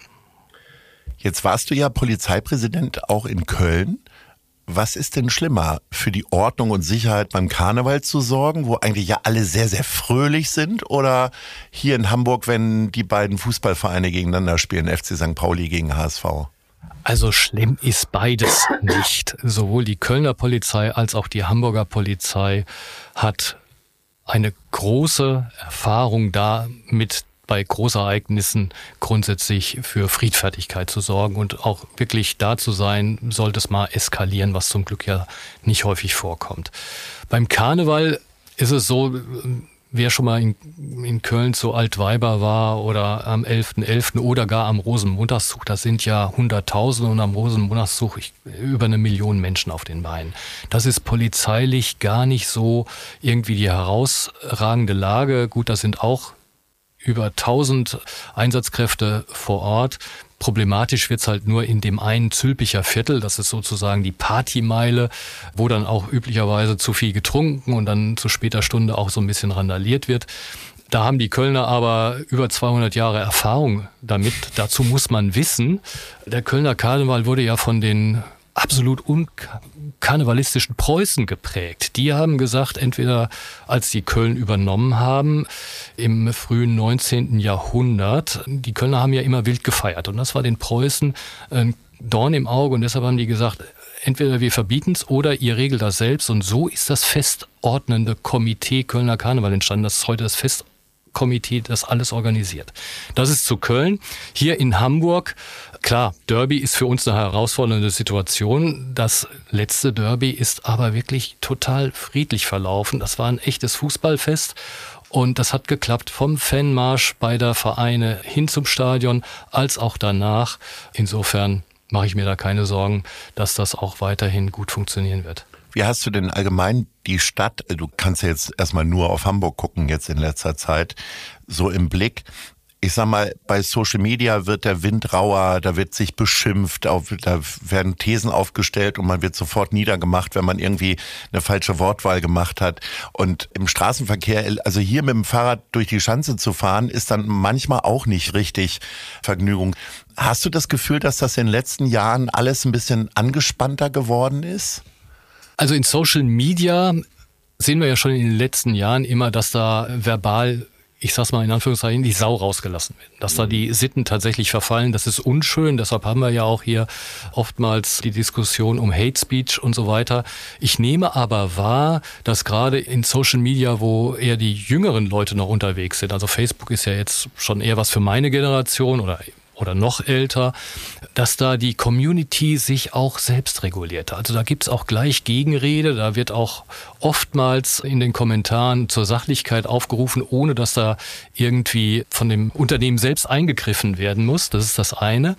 Jetzt warst du ja Polizeipräsident auch in Köln. Was ist denn schlimmer, für die Ordnung und Sicherheit beim Karneval zu sorgen, wo eigentlich ja alle sehr, sehr fröhlich sind? Oder hier in Hamburg, wenn die beiden Fußballvereine gegeneinander spielen, F C Sankt Pauli gegen H S V? Also schlimm ist beides nicht. Sowohl die Kölner Polizei als auch die Hamburger Polizei hat eine große Erfahrung damit, bei Großereignissen grundsätzlich für Friedfertigkeit zu sorgen und auch wirklich da zu sein, sollte es mal eskalieren, was zum Glück ja nicht häufig vorkommt. Beim Karneval ist es so, wer schon mal in, in Köln zu Altweiber war oder am elften elften oder gar am Rosenmontagszug, das sind ja Hunderttausende und am Rosenmontagszug ich, über eine Million Menschen auf den Beinen. Das ist polizeilich gar nicht so irgendwie die herausragende Lage. Gut, das sind auch über tausend Einsatzkräfte vor Ort. Problematisch wird's halt nur in dem einen Zülpicher Viertel, das ist sozusagen die Partymeile, wo dann auch üblicherweise zu viel getrunken und dann zu später Stunde auch so ein bisschen randaliert wird. Da haben die Kölner aber über zweihundert Jahre Erfahrung damit. Dazu muss man wissen, der Kölner Karneval wurde ja von den absolut unkarnevalistischen Preußen geprägt. Die haben gesagt, entweder als die Köln übernommen haben im frühen neunzehnten Jahrhundert, die Kölner haben ja immer wild gefeiert und das war den Preußen ein Dorn im Auge und deshalb haben die gesagt, entweder wir verbieten es oder ihr regelt das selbst und so ist das festordnende Komitee Kölner Karneval entstanden. Das ist heute das Festkomitee, das alles organisiert. Das ist zu Köln. Hier in Hamburg, klar, Derby ist für uns eine herausfordernde Situation. Das letzte Derby ist aber wirklich total friedlich verlaufen. Das war ein echtes Fußballfest und das hat geklappt vom Fanmarsch beider Vereine hin zum Stadion als auch danach. Insofern mache ich mir da keine Sorgen, dass das auch weiterhin gut funktionieren wird. Wie hast du denn allgemein die Stadt, du kannst ja jetzt erstmal nur auf Hamburg gucken jetzt in letzter Zeit, so im Blick? Ich sag mal, bei Social Media wird der Wind rauer, da wird sich beschimpft, da werden Thesen aufgestellt und man wird sofort niedergemacht, wenn man irgendwie eine falsche Wortwahl gemacht hat. Und im Straßenverkehr, also hier mit dem Fahrrad durch die Schanze zu fahren, ist dann manchmal auch nicht richtig Vergnügung. Hast du das Gefühl, dass das in den letzten Jahren alles ein bisschen angespannter geworden ist? Also in Social Media sehen wir ja schon in den letzten Jahren immer, dass da verbal, ich sag's mal in Anführungszeichen, die Sau rausgelassen wird. Dass da die Sitten tatsächlich verfallen, das ist unschön. Deshalb haben wir ja auch hier oftmals die Diskussion um Hate Speech und so weiter. Ich nehme aber wahr, dass gerade in Social Media, wo eher die jüngeren Leute noch unterwegs sind, also Facebook ist ja jetzt schon eher was für meine Generation oder oder noch älter, dass da die Community sich auch selbst reguliert. Also da gibt's auch gleich Gegenrede, da wird auch oftmals in den Kommentaren zur Sachlichkeit aufgerufen, ohne dass da irgendwie von dem Unternehmen selbst eingegriffen werden muss. Das ist das eine.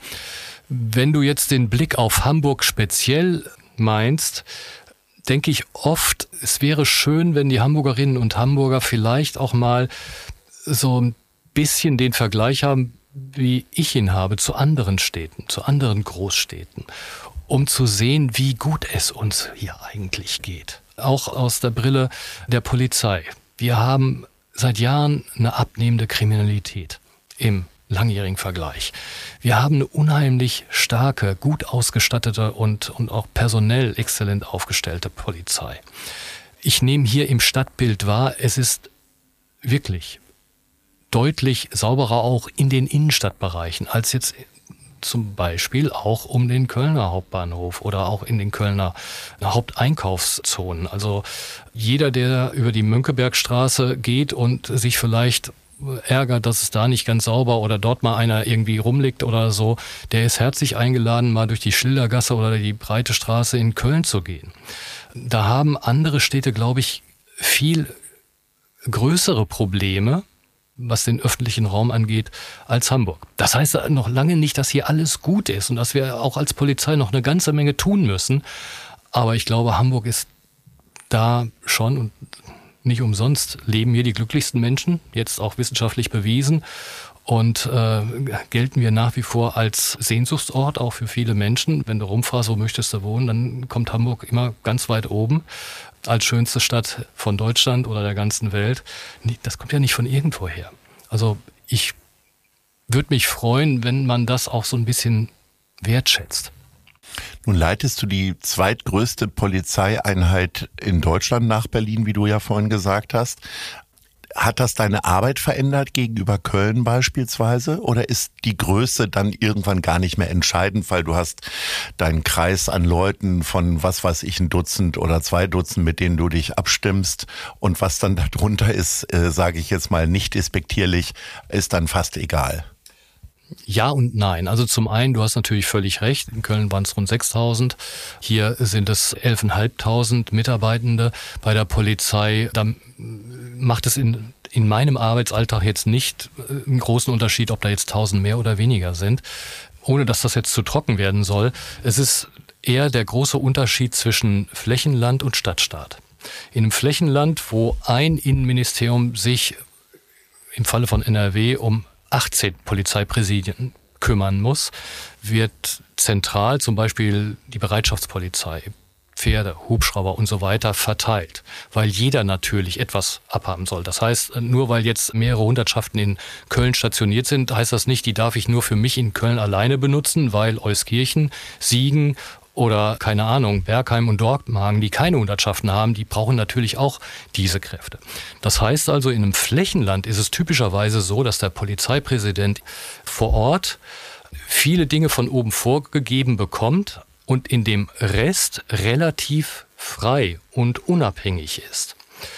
Wenn du jetzt den Blick auf Hamburg speziell meinst, denke ich oft, es wäre schön, wenn die Hamburgerinnen und Hamburger vielleicht auch mal so ein bisschen den Vergleich haben, wie ich ihn habe, zu anderen Städten, zu anderen Großstädten. um zu sehen, wie gut es uns hier eigentlich geht. Auch aus der Brille der Polizei. Wir haben seit Jahren eine abnehmende Kriminalität im langjährigen Vergleich. Wir haben eine unheimlich starke, gut ausgestattete und, und auch personell exzellent aufgestellte Polizei. Ich nehme hier im Stadtbild wahr, es ist wirklich deutlich sauberer auch in den Innenstadtbereichen als jetzt zum Beispiel auch um den Kölner Hauptbahnhof oder auch in den Kölner Haupteinkaufszonen. Also jeder, der über die Mönckebergstraße geht und sich vielleicht ärgert, dass es da nicht ganz sauber oder dort mal einer irgendwie rumliegt oder so, der ist herzlich eingeladen, mal durch die Schildergasse oder die Breite Straße in Köln zu gehen. Da haben andere Städte, glaube ich, viel größere Probleme, was den öffentlichen Raum angeht, als Hamburg. Das heißt noch lange nicht, dass hier alles gut ist und dass wir auch als Polizei noch eine ganze Menge tun müssen. Aber ich glaube, Hamburg ist da schon, und nicht umsonst leben hier die glücklichsten Menschen, jetzt auch wissenschaftlich bewiesen. Und äh, gelten wir nach wie vor als Sehnsuchtsort, auch für viele Menschen. Wenn du rumfragst, wo möchtest du wohnen, dann kommt Hamburg immer ganz weit oben als schönste Stadt von Deutschland oder der ganzen Welt. Das kommt ja nicht von irgendwo her. Also ich würde mich freuen, wenn man das auch so ein bisschen wertschätzt. Nun leitest du die zweitgrößte Polizeieinheit in Deutschland nach Berlin, wie du ja vorhin gesagt hast. Hat das deine Arbeit verändert gegenüber Köln beispielsweise? Oder ist die Größe dann irgendwann gar nicht mehr entscheidend, weil du hast deinen Kreis an Leuten von, was weiß ich, ein Dutzend oder zwei Dutzend, mit denen du dich abstimmst, und was dann darunter ist, äh, sage ich jetzt mal nicht despektierlich, ist dann fast egal? Ja und nein. Also zum einen, du hast natürlich völlig recht, in Köln waren es rund sechstausend, hier sind es elftausendfünfhundert Mitarbeitende bei der Polizei. Da macht es in, in meinem Arbeitsalltag jetzt nicht einen großen Unterschied, ob da jetzt tausend mehr oder weniger sind, ohne dass das jetzt zu trocken werden soll. Es ist eher der große Unterschied zwischen Flächenland und Stadtstaat. In einem Flächenland, wo ein Innenministerium sich im Falle von N R W um achtzehn Polizeipräsidien kümmern muss, wird zentral zum Beispiel die Bereitschaftspolizei, Pferde, Hubschrauber und so weiter verteilt, weil jeder natürlich etwas abhaben soll. Das heißt, nur weil jetzt mehrere Hundertschaften in Köln stationiert sind, heißt das nicht, die darf ich nur für mich in Köln alleine benutzen, weil Euskirchen, Siegen oder, keine Ahnung, Bergheim und Dortmagen, die keine Hundertschaften haben, die brauchen natürlich auch diese Kräfte. Das heißt also, in einem Flächenland ist es typischerweise so, dass der Polizeipräsident vor Ort viele Dinge von oben vorgegeben bekommt und in dem Rest relativ frei und unabhängig ist.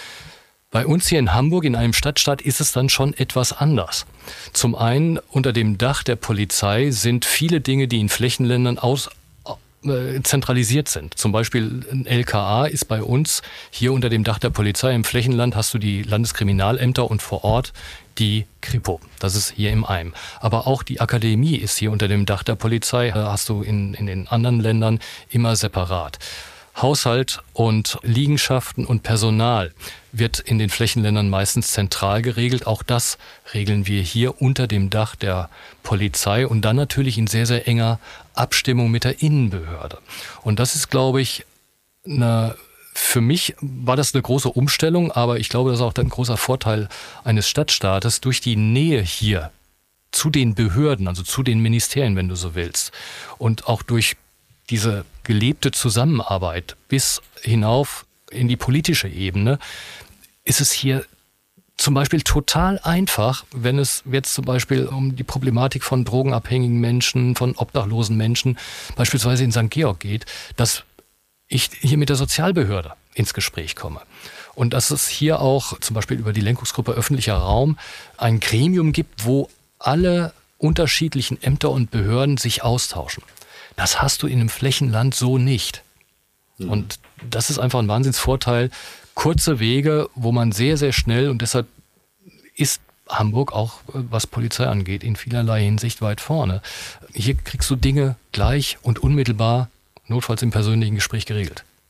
Bei uns hier in Hamburg, in einem Stadtstaat, ist es dann schon etwas anders. Zum einen, unter dem Dach der Polizei sind viele Dinge, die in Flächenländern aus zentralisiert sind. Zum Beispiel ein L K A ist bei uns hier unter dem Dach der Polizei. Im Flächenland hast du die Landeskriminalämter und vor Ort die Kripo. Das ist hier im Eim. Aber auch die Akademie ist hier unter dem Dach der Polizei. Hast du in, in den anderen Ländern immer separat. Haushalt und Liegenschaften und Personal wird in den Flächenländern meistens zentral geregelt. Auch das regeln wir hier unter dem Dach der Polizei und dann natürlich in sehr, sehr enger Abstimmung mit der Innenbehörde. Und das ist, glaube ich, eine, für mich war das eine große Umstellung, aber ich glaube, das ist auch ein großer Vorteil eines Stadtstaates durch die Nähe hier zu den Behörden, also zu den Ministerien, wenn du so willst. Und auch durch diese gelebte Zusammenarbeit bis hinauf in die politische Ebene ist es hier zum Beispiel total einfach, wenn es jetzt zum Beispiel um die Problematik von drogenabhängigen Menschen, von obdachlosen Menschen, beispielsweise in Sankt Georg geht, dass ich hier mit der Sozialbehörde ins Gespräch komme. Und dass es hier auch zum Beispiel über die Lenkungsgruppe öffentlicher Raum ein Gremium gibt, wo alle unterschiedlichen Ämter und Behörden sich austauschen. Das hast du in einem Flächenland so nicht. Mhm. Und das ist einfach ein Wahnsinnsvorteil. Kurze Wege, wo man sehr, sehr schnell, und deshalb ist Hamburg auch, was Polizei angeht, in vielerlei Hinsicht weit vorne. Hier kriegst du Dinge gleich und unmittelbar, notfalls im persönlichen Gespräch, geregelt.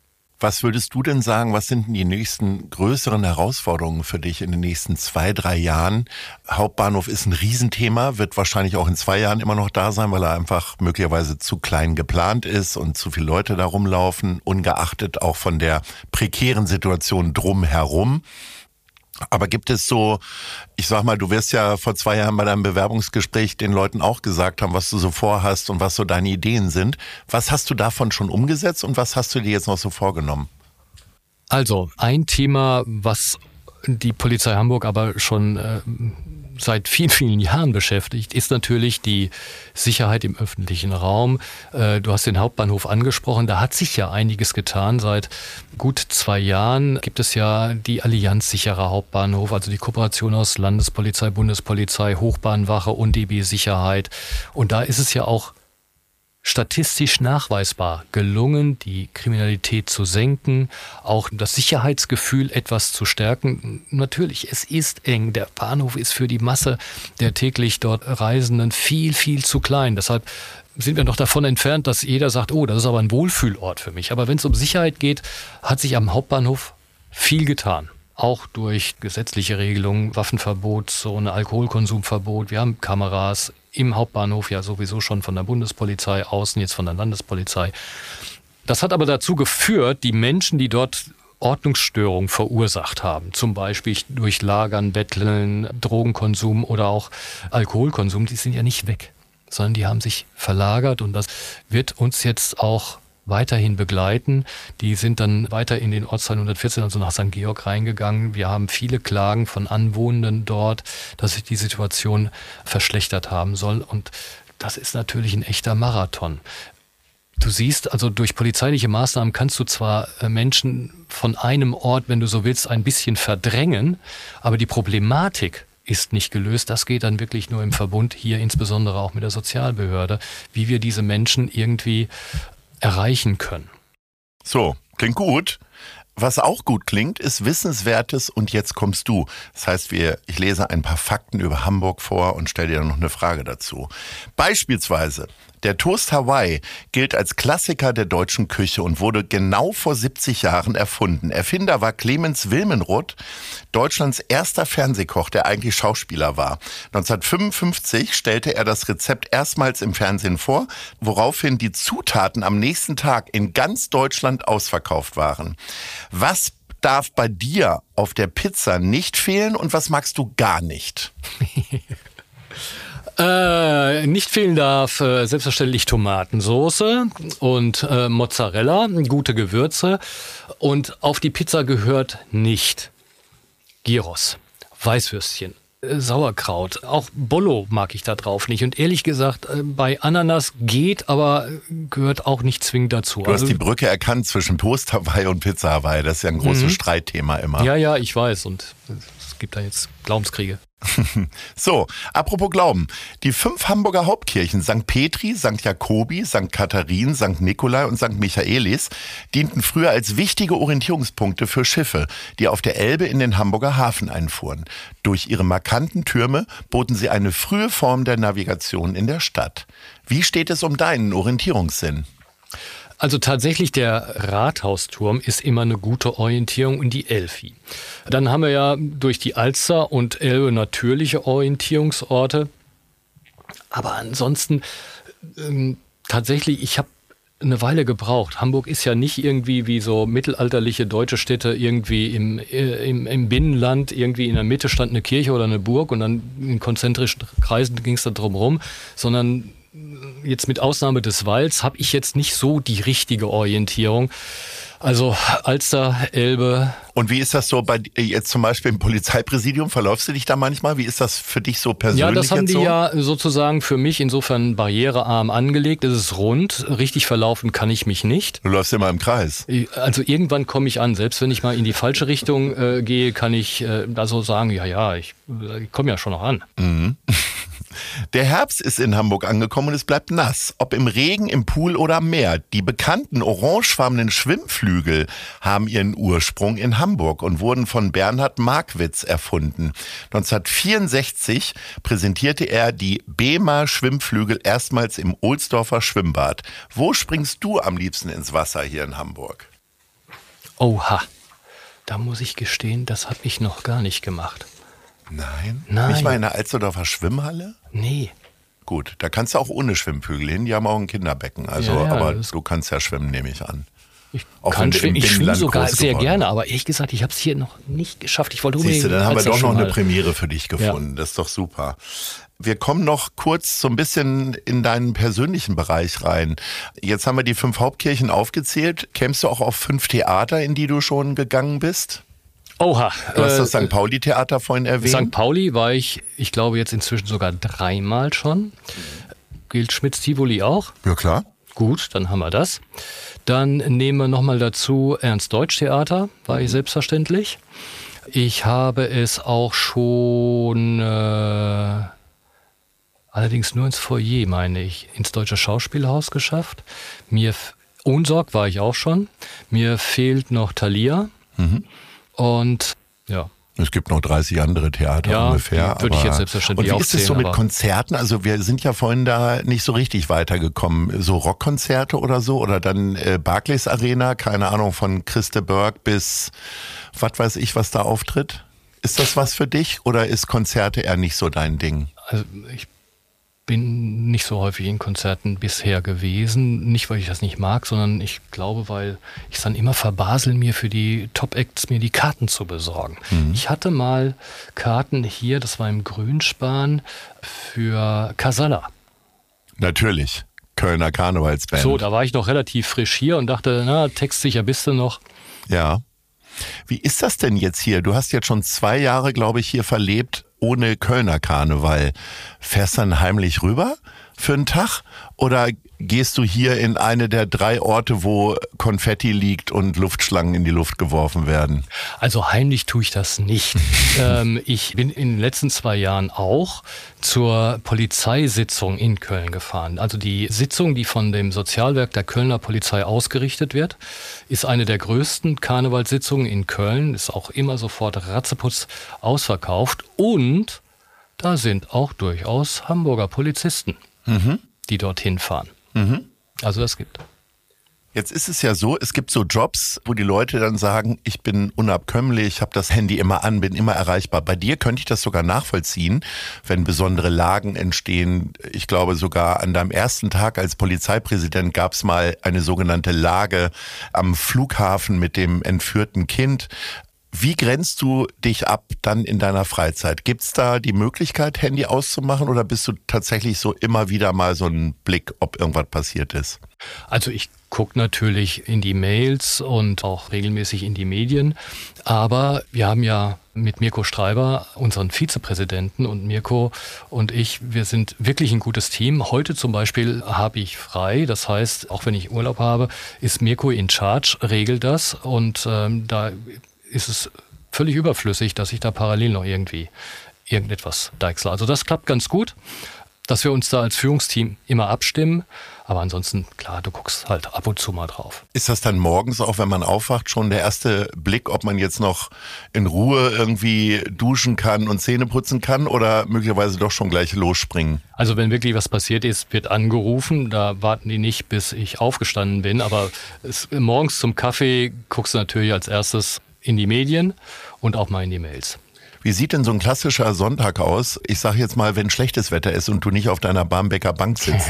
Was würdest du denn sagen, was sind denn die nächsten größeren Herausforderungen für dich in den nächsten zwei, drei Jahren? Hauptbahnhof ist ein Riesenthema, wird wahrscheinlich auch in zwei Jahren immer noch da sein, weil er einfach möglicherweise zu klein geplant ist und zu viele Leute da rumlaufen, ungeachtet auch von der prekären Situation drumherum. Aber gibt es so, ich sag mal, du wirst ja vor zwei Jahren bei deinem Bewerbungsgespräch den Leuten auch gesagt haben, was du so vorhast und was so deine Ideen sind. Was hast du davon schon umgesetzt und was hast du dir jetzt noch so vorgenommen? Also ein Thema, was die Polizei Hamburg aber schon äh, seit vielen, vielen Jahren beschäftigt, ist natürlich die Sicherheit im öffentlichen Raum. Äh, du hast den Hauptbahnhof angesprochen, da hat sich ja einiges getan. Seit gut zwei Jahren gibt es ja die Allianz Sicherer Hauptbahnhof, also die Kooperation aus Landespolizei, Bundespolizei, Hochbahnwache und D B Sicherheit. Und da ist es ja auch statistisch nachweisbar gelungen, die Kriminalität zu senken, auch das Sicherheitsgefühl etwas zu stärken. Natürlich, es ist eng. Der Bahnhof ist für die Masse der täglich dort Reisenden viel, viel zu klein. Deshalb sind wir noch davon entfernt, dass jeder sagt, oh, das ist aber ein Wohlfühlort für mich. Aber wenn es um Sicherheit geht, hat sich am Hauptbahnhof viel getan. Auch durch gesetzliche Regelungen, Waffenverbot, so ein Alkoholkonsumverbot. Wir haben Kameras im Hauptbahnhof, ja sowieso schon von der Bundespolizei, außen jetzt von der Landespolizei. Das hat aber dazu geführt, die Menschen, die dort Ordnungsstörungen verursacht haben, zum Beispiel durch Lagern, Betteln, Drogenkonsum oder auch Alkoholkonsum, die sind ja nicht weg, sondern die haben sich verlagert und das wird uns jetzt auch weiterhin begleiten. Die sind dann weiter in den Ortsteil hundertvierzehn, also nach Sankt Georg reingegangen. Wir haben viele Klagen von Anwohnenden dort, dass sich die Situation verschlechtert haben soll. Und das ist natürlich ein echter Marathon. Du siehst, also durch polizeiliche Maßnahmen kannst du zwar Menschen von einem Ort, wenn du so willst, ein bisschen verdrängen, aber die Problematik ist nicht gelöst. Das geht dann wirklich nur im Verbund, hier insbesondere auch mit der Sozialbehörde, wie wir diese Menschen irgendwie erreichen können. So, klingt gut. Was auch gut klingt, ist Wissenswertes und jetzt kommst du. Das heißt, wir, ich lese ein paar Fakten über Hamburg vor und stelle dir dann noch eine Frage dazu. Beispielsweise, der Toast Hawaii gilt als Klassiker der deutschen Küche und wurde genau vor siebzig Jahren erfunden. Erfinder war Clemens Wilmenrod, Deutschlands erster Fernsehkoch, der eigentlich Schauspieler war. neunzehnhundertfünfundfünfzig stellte er das Rezept erstmals im Fernsehen vor, woraufhin die Zutaten am nächsten Tag in ganz Deutschland ausverkauft waren. Was darf bei dir auf der Pizza nicht fehlen und was magst du gar nicht? Äh, nicht fehlen darf äh, selbstverständlich Tomatensoße und äh, Mozzarella, gute Gewürze. Und auf die Pizza gehört nicht Gyros, Weißwürstchen, äh, Sauerkraut. Auch Bollo mag ich da drauf nicht. Und ehrlich gesagt, äh, bei Ananas geht, aber gehört auch nicht zwingend dazu. Du hast die Brücke erkannt zwischen Toast Hawaii und Pizza Hawaii. Das ist ja ein großes mhm. Streitthema immer. Ja, ja, ich weiß. Und es gibt da jetzt Glaubenskriege. So, apropos Glauben. Die fünf Hamburger Hauptkirchen Sankt Petri, Sankt Jakobi, Sankt Katharin, Sankt Nikolai und Sankt Michaelis dienten früher als wichtige Orientierungspunkte für Schiffe, die auf der Elbe in den Hamburger Hafen einfuhren. Durch ihre markanten Türme boten sie eine frühe Form der Navigation in der Stadt. Wie steht es um deinen Orientierungssinn? Also tatsächlich, der Rathausturm ist immer eine gute Orientierung und die Elfi. Dann haben wir ja durch die Alster und Elbe natürliche Orientierungsorte. Aber ansonsten ähm, tatsächlich, ich habe eine Weile gebraucht. Hamburg ist ja nicht irgendwie wie so mittelalterliche deutsche Städte irgendwie im, äh, im, im Binnenland, irgendwie in der Mitte stand eine Kirche oder eine Burg und dann in konzentrischen Kreisen ging es da drum rum, sondern jetzt mit Ausnahme des Walds habe ich jetzt nicht so die richtige Orientierung. Also Alster, Elbe. Und wie ist das so bei jetzt zum Beispiel im Polizeipräsidium? Verläufst du dich da manchmal? Wie ist das für dich so persönlich? Ja, das haben jetzt die so? ja sozusagen für mich insofern barrierearm angelegt. Es ist rund. Richtig verlaufen kann ich mich nicht. Du läufst immer im Kreis. Also irgendwann komme ich an. Selbst wenn ich mal in die falsche Richtung äh, gehe, kann ich äh, da so sagen, ja, ja, ich, ich komme ja schon noch an. Mhm. Der Herbst ist in Hamburg angekommen und es bleibt nass. Ob im Regen, im Pool oder am Meer. Die bekannten orangefarbenen Schwimmflügel haben ihren Ursprung in Hamburg und wurden von Bernhard Markwitz erfunden. neunzehnhundertvierundsechzig präsentierte er die Bema Schwimmflügel erstmals im Ohlsdorfer Schwimmbad. Wo springst du am liebsten ins Wasser hier in Hamburg? Oha, da muss ich gestehen, das habe ich noch gar nicht gemacht. Nein? Nein. Nicht mal in der Alsterdorfer Schwimmhalle? Nee. Gut, da kannst du auch ohne Schwimmflügel hin. Die haben auch ein Kinderbecken. Also, Ja, ja, aber das- du kannst ja schwimmen, nehme ich an. Ich Auch kann wenn du im schwimmen, ich schwimme Binnenland sogar groß sehr geworden gerne, aber ehrlich gesagt, ich habe es hier noch nicht geschafft. Ich wollte Siehst du, dann haben wir doch noch eine Premiere. Premiere für dich gefunden. Das ist doch super. Wir kommen noch kurz so ein bisschen in deinen persönlichen Bereich rein. Jetzt haben wir die fünf Hauptkirchen aufgezählt. Kämst du auch auf fünf Theater, in die du schon gegangen bist? Oha. Du hast äh, das Sankt Pauli-Theater vorhin erwähnt. Sankt Pauli war ich, ich glaube jetzt inzwischen sogar dreimal schon. Gilt Schmitz-Tivoli auch? Ja, klar. Gut, dann haben wir das. Dann nehmen wir nochmal dazu Ernst-Deutsch-Theater, war ich selbstverständlich. Ich habe es auch schon, äh, allerdings nur ins Foyer, meine ich, ins Deutsche Schauspielhaus geschafft. Mir, f- Ohnsorg war ich auch schon. Mir fehlt noch Thalia. Mhm. Und ja, Es gibt noch dreißig andere Theater Ja, ungefähr. die würde ich aber- jetzt selbstverständlich Und wie ist es aufzählen, so mit aber- Konzerten? Also wir sind ja vorhin da nicht so richtig weitergekommen. So Rockkonzerte oder so? Oder dann äh, Barclays Arena, keine Ahnung, von Christe Berg bis was weiß ich, was da auftritt? Ist das was für dich oder ist Konzerte eher nicht so dein Ding? also ich bin nicht so häufig in Konzerten bisher gewesen. Nicht, weil ich das nicht mag, sondern ich glaube, weil ich es dann immer verbasel, mir für die Top-Acts mir die Karten zu besorgen. Ich hatte mal Karten hier, das war im Grünspan, für Casalla. Natürlich. Kölner Karnevalsband. So, da war ich noch relativ frisch hier und dachte, na, textsicher bist du noch. Ja. Wie ist das denn jetzt hier? Du hast jetzt schon zwei Jahre, glaube ich, hier verlebt ohne Kölner Karneval. Fährst dann heimlich rüber für einen Tag? Oder gehst du hier in eine der drei Orte, wo Konfetti liegt und Luftschlangen in die Luft geworfen werden? Also heimlich tue ich das nicht. ähm, ich bin in den letzten zwei Jahren auch zur Polizeisitzung in Köln gefahren. Also die Sitzung, die von dem Sozialwerk der Kölner Polizei ausgerichtet wird, ist eine der größten Karnevalssitzungen in Köln, ist auch immer sofort ratzeputz ausverkauft und da sind auch durchaus Hamburger Polizisten, Mhm. die dorthin fahren. Mhm. Also das gibt. Jetzt ist es ja so, es gibt so Jobs, wo die Leute dann sagen, ich bin unabkömmlich, ich habe das Handy immer an, bin immer erreichbar. Bei dir könnte ich das sogar nachvollziehen, wenn besondere Lagen entstehen. Ich glaube sogar an deinem ersten Tag als Polizeipräsident gab es mal eine sogenannte Lage am Flughafen mit dem entführten Kind. Wie grenzt du dich ab dann in deiner Freizeit? Gibt's da die Möglichkeit, Handy auszumachen oder bist du tatsächlich so immer wieder mal so ein Blick, ob irgendwas passiert ist? Also ich gucke natürlich in die Mails und auch regelmäßig in die Medien, aber wir haben ja mit Mirko Streiber, unseren Vizepräsidenten, und Mirko und ich, wir sind wirklich ein gutes Team. Heute zum Beispiel habe ich frei, das heißt, auch wenn ich Urlaub habe, ist Mirko in charge, regelt das und ähm, da ist es völlig überflüssig, dass ich da parallel noch irgendwie irgendetwas deichsle. Also das klappt ganz gut, dass wir uns da als Führungsteam immer abstimmen. Aber ansonsten, klar, du guckst halt ab und zu mal drauf. Ist das dann morgens auch, wenn man aufwacht, schon der erste Blick, ob man jetzt noch in Ruhe irgendwie duschen kann und Zähne putzen kann oder möglicherweise doch schon gleich losspringen? Also wenn wirklich was passiert ist, wird angerufen. Da warten die nicht, bis ich aufgestanden bin. Aber es, morgens zum Kaffee guckst du natürlich als erstes in die Medien und auch mal in die Mails. Wie sieht denn so ein klassischer Sonntag aus? Ich sage jetzt mal, wenn schlechtes Wetter ist und du nicht auf deiner Barmbecker Bank sitzt.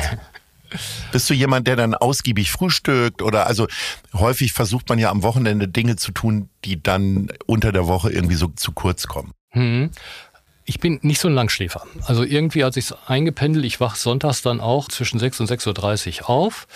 Bist du jemand, der dann ausgiebig frühstückt? Oder also häufig versucht man ja am Wochenende Dinge zu tun, die dann unter der Woche irgendwie so zu kurz kommen. Hm. Ich bin nicht so ein Langschläfer. Also irgendwie hat sich's eingependelt. Ich wach sonntags dann auch zwischen sechs und sechs Uhr dreißig auf.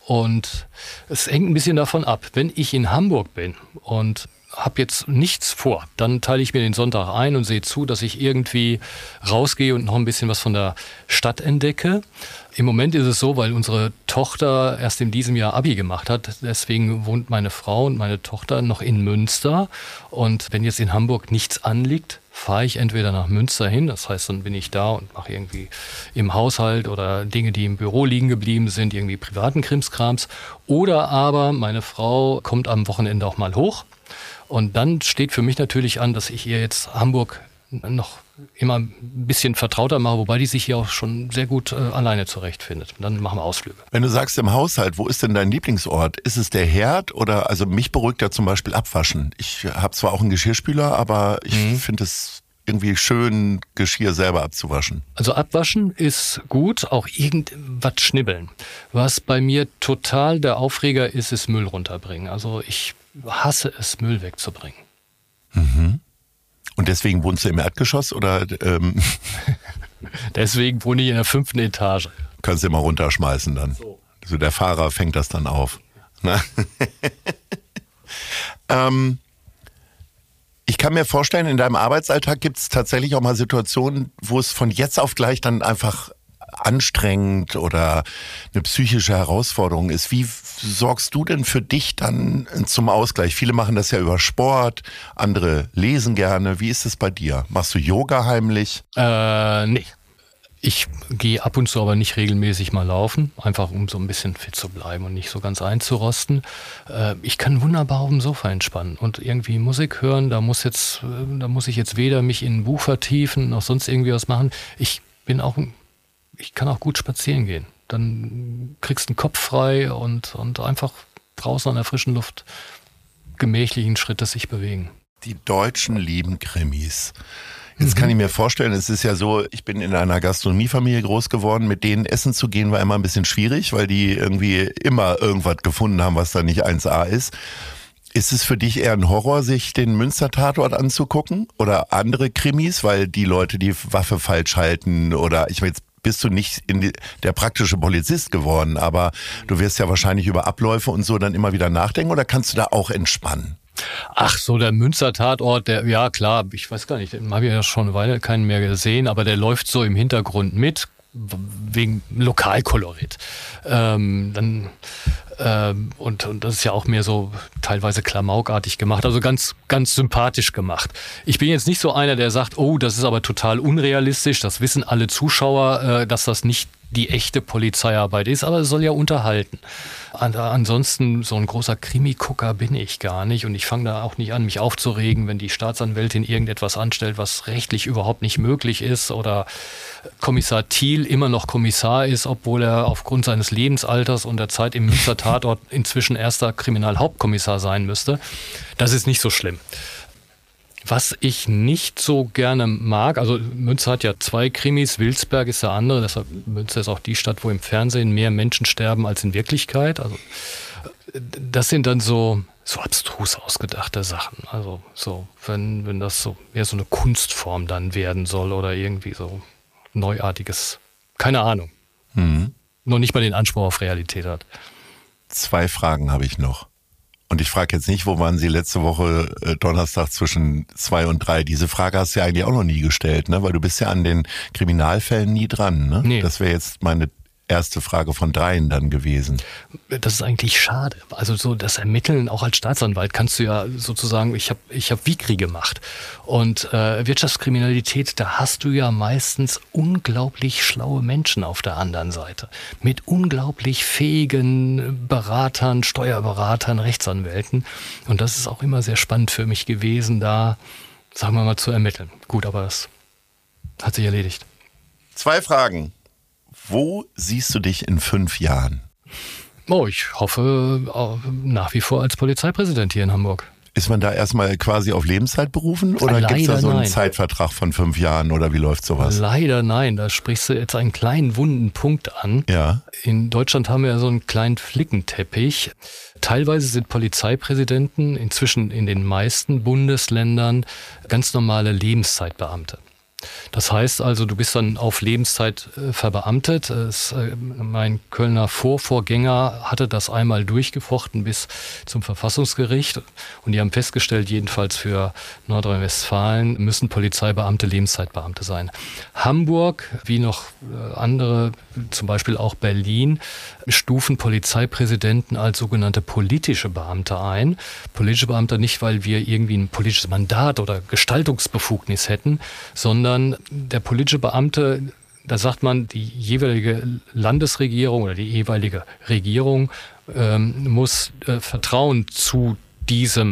Und es hängt ein bisschen davon ab. Wenn ich in Hamburg bin und habe jetzt nichts vor, dann teile ich mir den Sonntag ein und sehe zu, dass ich irgendwie rausgehe und noch ein bisschen was von der Stadt entdecke. Im Moment ist es so, weil unsere Tochter erst in diesem Jahr Abi gemacht hat, deswegen wohnt meine Frau und meine Tochter noch in Münster. Und wenn jetzt in Hamburg nichts anliegt, fahre ich entweder nach Münster hin, das heißt, dann bin ich da und mache irgendwie im Haushalt oder Dinge, die im Büro liegen geblieben sind, irgendwie privaten Krimskrams. Oder aber meine Frau kommt am Wochenende auch mal hoch. Und dann steht für mich natürlich an, dass ich ihr jetzt Hamburg noch immer ein bisschen vertrauter mache, wobei die sich hier auch schon sehr gut äh, alleine zurechtfindet. Dann machen wir Ausflüge. Wenn du sagst im Haushalt, wo ist denn dein Lieblingsort? Ist es der Herd oder, also mich beruhigt ja zum Beispiel Abwaschen. Ich habe zwar auch einen Geschirrspüler, aber ich mhm. finde es irgendwie schön, Geschirr selber abzuwaschen. Also abwaschen ist gut, auch irgendwas schnibbeln. Was bei mir total der Aufreger ist, ist Müll runterbringen. Also ich hasse es, Müll wegzubringen. Mhm. Und deswegen wohnst du im Erdgeschoss oder? Ähm Deswegen wohne ich in der fünften Etage. Kannst du immer runterschmeißen dann. So. Also der Fahrer fängt das dann auf. Na? ähm, ich kann mir vorstellen, in deinem Arbeitsalltag gibt es tatsächlich auch mal Situationen, wo es von jetzt auf gleich dann einfach anstrengend oder eine psychische Herausforderung ist. Wie sorgst du denn für dich dann zum Ausgleich? Viele machen das ja über Sport, andere lesen gerne. Wie ist es bei dir? Machst du Yoga heimlich? Äh, nee. Ich gehe ab und zu aber nicht regelmäßig mal laufen, einfach um so ein bisschen fit zu bleiben und nicht so ganz einzurosten. Äh, ich kann wunderbar auf dem Sofa entspannen und irgendwie Musik hören. Da muss jetzt, da muss ich jetzt weder mich in ein Buch vertiefen noch sonst irgendwie was machen. Ich bin auch, ich kann auch gut spazieren gehen. Dann kriegst du den Kopf frei und, und einfach draußen an der frischen Luft gemächlichen Schritte sich bewegen. Die Deutschen lieben Krimis. Jetzt kann ich mir vorstellen, es ist ja so, ich bin in einer Gastronomiefamilie groß geworden, mit denen essen zu gehen war immer ein bisschen schwierig, weil die irgendwie immer irgendwas gefunden haben, was da nicht eins A ist. Ist es für dich eher ein Horror, sich den Münster-Tatort anzugucken oder andere Krimis, weil die Leute die Waffe falsch halten oder ich meine, jetzt bist du nicht in die, der praktische Polizist geworden, aber du wirst ja wahrscheinlich über Abläufe und so dann immer wieder nachdenken oder kannst du da auch entspannen? Ach so, der Münster-Tatort, der, ja klar, ich weiß gar nicht, den habe ich ja schon eine Weile keinen mehr gesehen, aber der läuft so im Hintergrund mit, wegen Lokalkolorit. Ähm, dann, ähm, und, und das ist ja auch mehr so teilweise klamaukartig gemacht, also ganz, ganz sympathisch gemacht. Ich bin jetzt nicht so einer, der sagt, oh, das ist aber total unrealistisch, das wissen alle Zuschauer, äh, dass das nicht die echte Polizeiarbeit ist, aber es soll ja unterhalten. An, ansonsten, so ein großer Krimi-Gucker bin ich gar nicht und ich fange da auch nicht an, mich aufzuregen, wenn die Staatsanwältin irgendetwas anstellt, was rechtlich überhaupt nicht möglich ist oder Kommissar Thiel immer noch Kommissar ist, obwohl er aufgrund seines Lebensalters und der Zeit im Münster-Tatort inzwischen erster Kriminalhauptkommissar sein müsste. Das ist nicht so schlimm. Was ich nicht so gerne mag, also Münster hat ja zwei Krimis, Wilsberg ist der andere, deshalb Münster ist auch die Stadt, wo im Fernsehen mehr Menschen sterben als in Wirklichkeit. Also das sind dann so, so abstrus ausgedachte Sachen. Also so, wenn, wenn das so eher so eine Kunstform dann werden soll oder irgendwie so Neuartiges, keine Ahnung. Mhm. Noch nicht mal den Anspruch auf Realität hat. Zwei Fragen habe ich noch. Und ich frage jetzt nicht, wo waren Sie letzte Woche äh, Donnerstag zwischen zwei und drei? Diese Frage hast du ja eigentlich auch noch nie gestellt, ne? Weil du bist ja an den Kriminalfällen nie dran, ne? Nee. Das wäre jetzt meine erste Frage von dreien dann gewesen. Das ist eigentlich schade. Also so das Ermitteln, auch als Staatsanwalt, kannst du ja sozusagen, ich habe ich hab Vigri gemacht. Und äh, Wirtschaftskriminalität, da hast du ja meistens unglaublich schlaue Menschen auf der anderen Seite. Mit unglaublich fähigen Beratern, Steuerberatern, Rechtsanwälten. Und das ist auch immer sehr spannend für mich gewesen, da, sagen wir mal, zu ermitteln. Gut, aber das hat sich erledigt. Zwei Fragen. Wo siehst du dich in fünf Jahren? Oh, ich hoffe nach wie vor als Polizeipräsident hier in Hamburg. Ist man da erstmal quasi auf Lebenszeit berufen oder gibt es da so einen nein. Zeitvertrag von fünf Jahren oder wie läuft sowas? Leider nein, da sprichst du jetzt einen kleinen wunden Punkt an. Ja. In Deutschland haben wir ja so einen kleinen Flickenteppich. Teilweise sind Polizeipräsidenten inzwischen in den meisten Bundesländern ganz normale Lebenszeitbeamte. Das heißt also, du bist dann auf Lebenszeit äh, verbeamtet. Es, äh, mein Kölner Vorvorgänger hatte das einmal durchgefochten bis zum Verfassungsgericht. Und die haben festgestellt, jedenfalls für Nordrhein-Westfalen müssen Polizeibeamte Lebenszeitbeamte sein. Hamburg, wie noch äh, andere, zum Beispiel auch Berlin, stufen Polizeipräsidenten als sogenannte politische Beamte ein. Politische Beamte nicht, weil wir irgendwie ein politisches Mandat oder Gestaltungsbefugnis hätten, sondern der politische Beamte, da sagt man, die jeweilige Landesregierung oder die jeweilige Regierung ähm, muss äh, Vertrauen zu diesem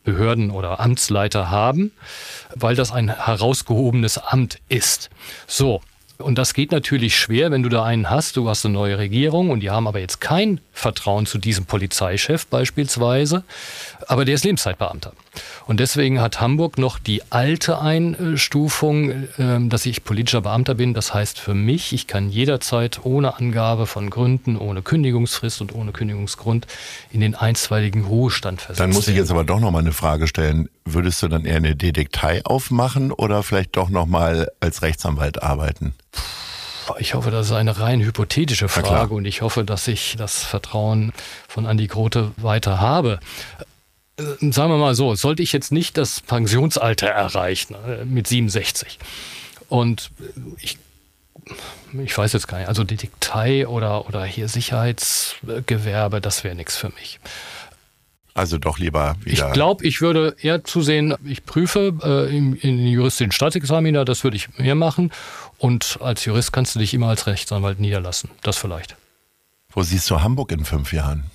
Behörden- oder Amtsleiter haben, weil das ein herausgehobenes Amt ist. So. Und das geht natürlich schwer, wenn du da einen hast, du hast eine neue Regierung und die haben aber jetzt kein Vertrauen zu diesem Polizeichef beispielsweise, aber der ist Lebenszeitbeamter. Und deswegen hat Hamburg noch die alte Einstufung, dass ich politischer Beamter bin. Das heißt für mich, ich kann jederzeit ohne Angabe von Gründen, ohne Kündigungsfrist und ohne Kündigungsgrund in den einstweiligen Ruhestand versetzt werden. Dann muss ich jetzt aber doch noch mal eine Frage stellen. Würdest du dann eher eine Detektei aufmachen oder vielleicht doch noch mal als Rechtsanwalt arbeiten? Ich hoffe, das ist eine rein hypothetische Frage und ich hoffe, dass ich das Vertrauen von Andi Grote weiter habe. Sagen wir mal so, sollte ich jetzt nicht das Pensionsalter erreichen mit siebenundsechzig und ich, ich weiß jetzt gar nicht, also Detektei oder, oder hier Sicherheitsgewerbe, das wäre nichts für mich. Also doch lieber wieder... Ich glaube, ich würde eher zusehen, ich prüfe äh, in, in den juristischen Staatsexamina, das würde ich mehr machen. Und als Jurist kannst du dich immer als Rechtsanwalt niederlassen. Das vielleicht. Wo siehst du Hamburg in fünf Jahren?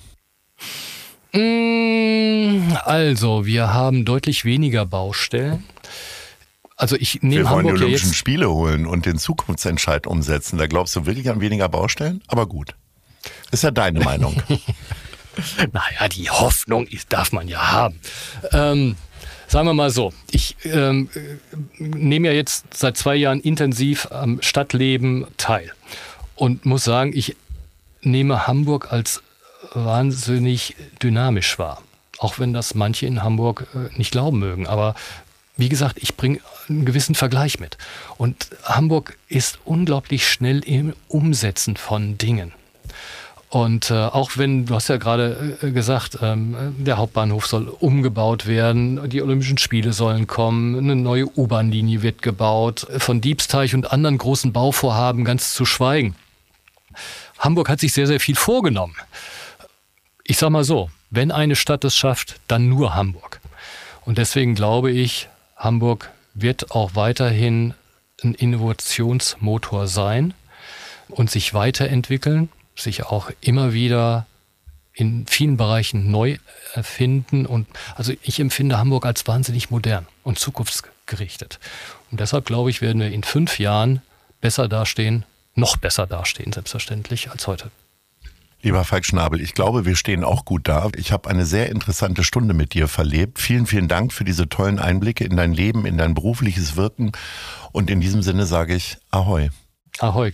Also, wir haben deutlich weniger Baustellen. Also ich nehme Wir wollen Hamburg die ja Olympischen jetzt... Spiele holen und den Zukunftsentscheid umsetzen. Da glaubst du wirklich an weniger Baustellen? Aber gut. Ist ja deine Meinung. Naja, die Hoffnung darf man ja haben. Ähm, sagen wir mal so, ich ähm, nehme ja jetzt seit zwei Jahren intensiv am Stadtleben teil und muss sagen, ich nehme Hamburg als wahnsinnig dynamisch wahr. Auch wenn das manche in Hamburg äh, nicht glauben mögen. Aber wie gesagt, ich bringe einen gewissen Vergleich mit. Und Hamburg ist unglaublich schnell im Umsetzen von Dingen. Und äh, auch wenn, du hast ja gerade äh, gesagt, ähm, der Hauptbahnhof soll umgebaut werden, die Olympischen Spiele sollen kommen, eine neue U-Bahn-Linie wird gebaut, von Diebsteich und anderen großen Bauvorhaben ganz zu schweigen. Hamburg hat sich sehr, sehr viel vorgenommen. Ich sag mal so, wenn eine Stadt es schafft, dann nur Hamburg. Und deswegen glaube ich, Hamburg wird auch weiterhin ein Innovationsmotor sein und sich weiterentwickeln, sich auch immer wieder in vielen Bereichen neu erfinden. Und also ich empfinde Hamburg als wahnsinnig modern und zukunftsgerichtet. Und deshalb glaube ich, werden wir in fünf Jahren besser dastehen, noch besser dastehen, selbstverständlich, als heute. Lieber Falk Schnabel, ich glaube, wir stehen auch gut da. Ich habe eine sehr interessante Stunde mit dir verlebt. Vielen, vielen Dank für diese tollen Einblicke in dein Leben, in dein berufliches Wirken. Und in diesem Sinne sage ich Ahoi. Ahoi.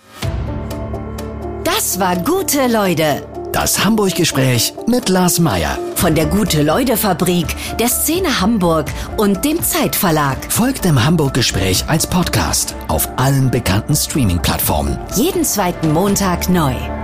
Das war Gute Leute. Das Hamburg-Gespräch mit Lars Meier. Von der Gute-Leute-Fabrik, der Szene Hamburg und dem Zeitverlag. Folgt dem Hamburg-Gespräch als Podcast auf allen bekannten Streaming-Plattformen. Jeden zweiten Montag neu.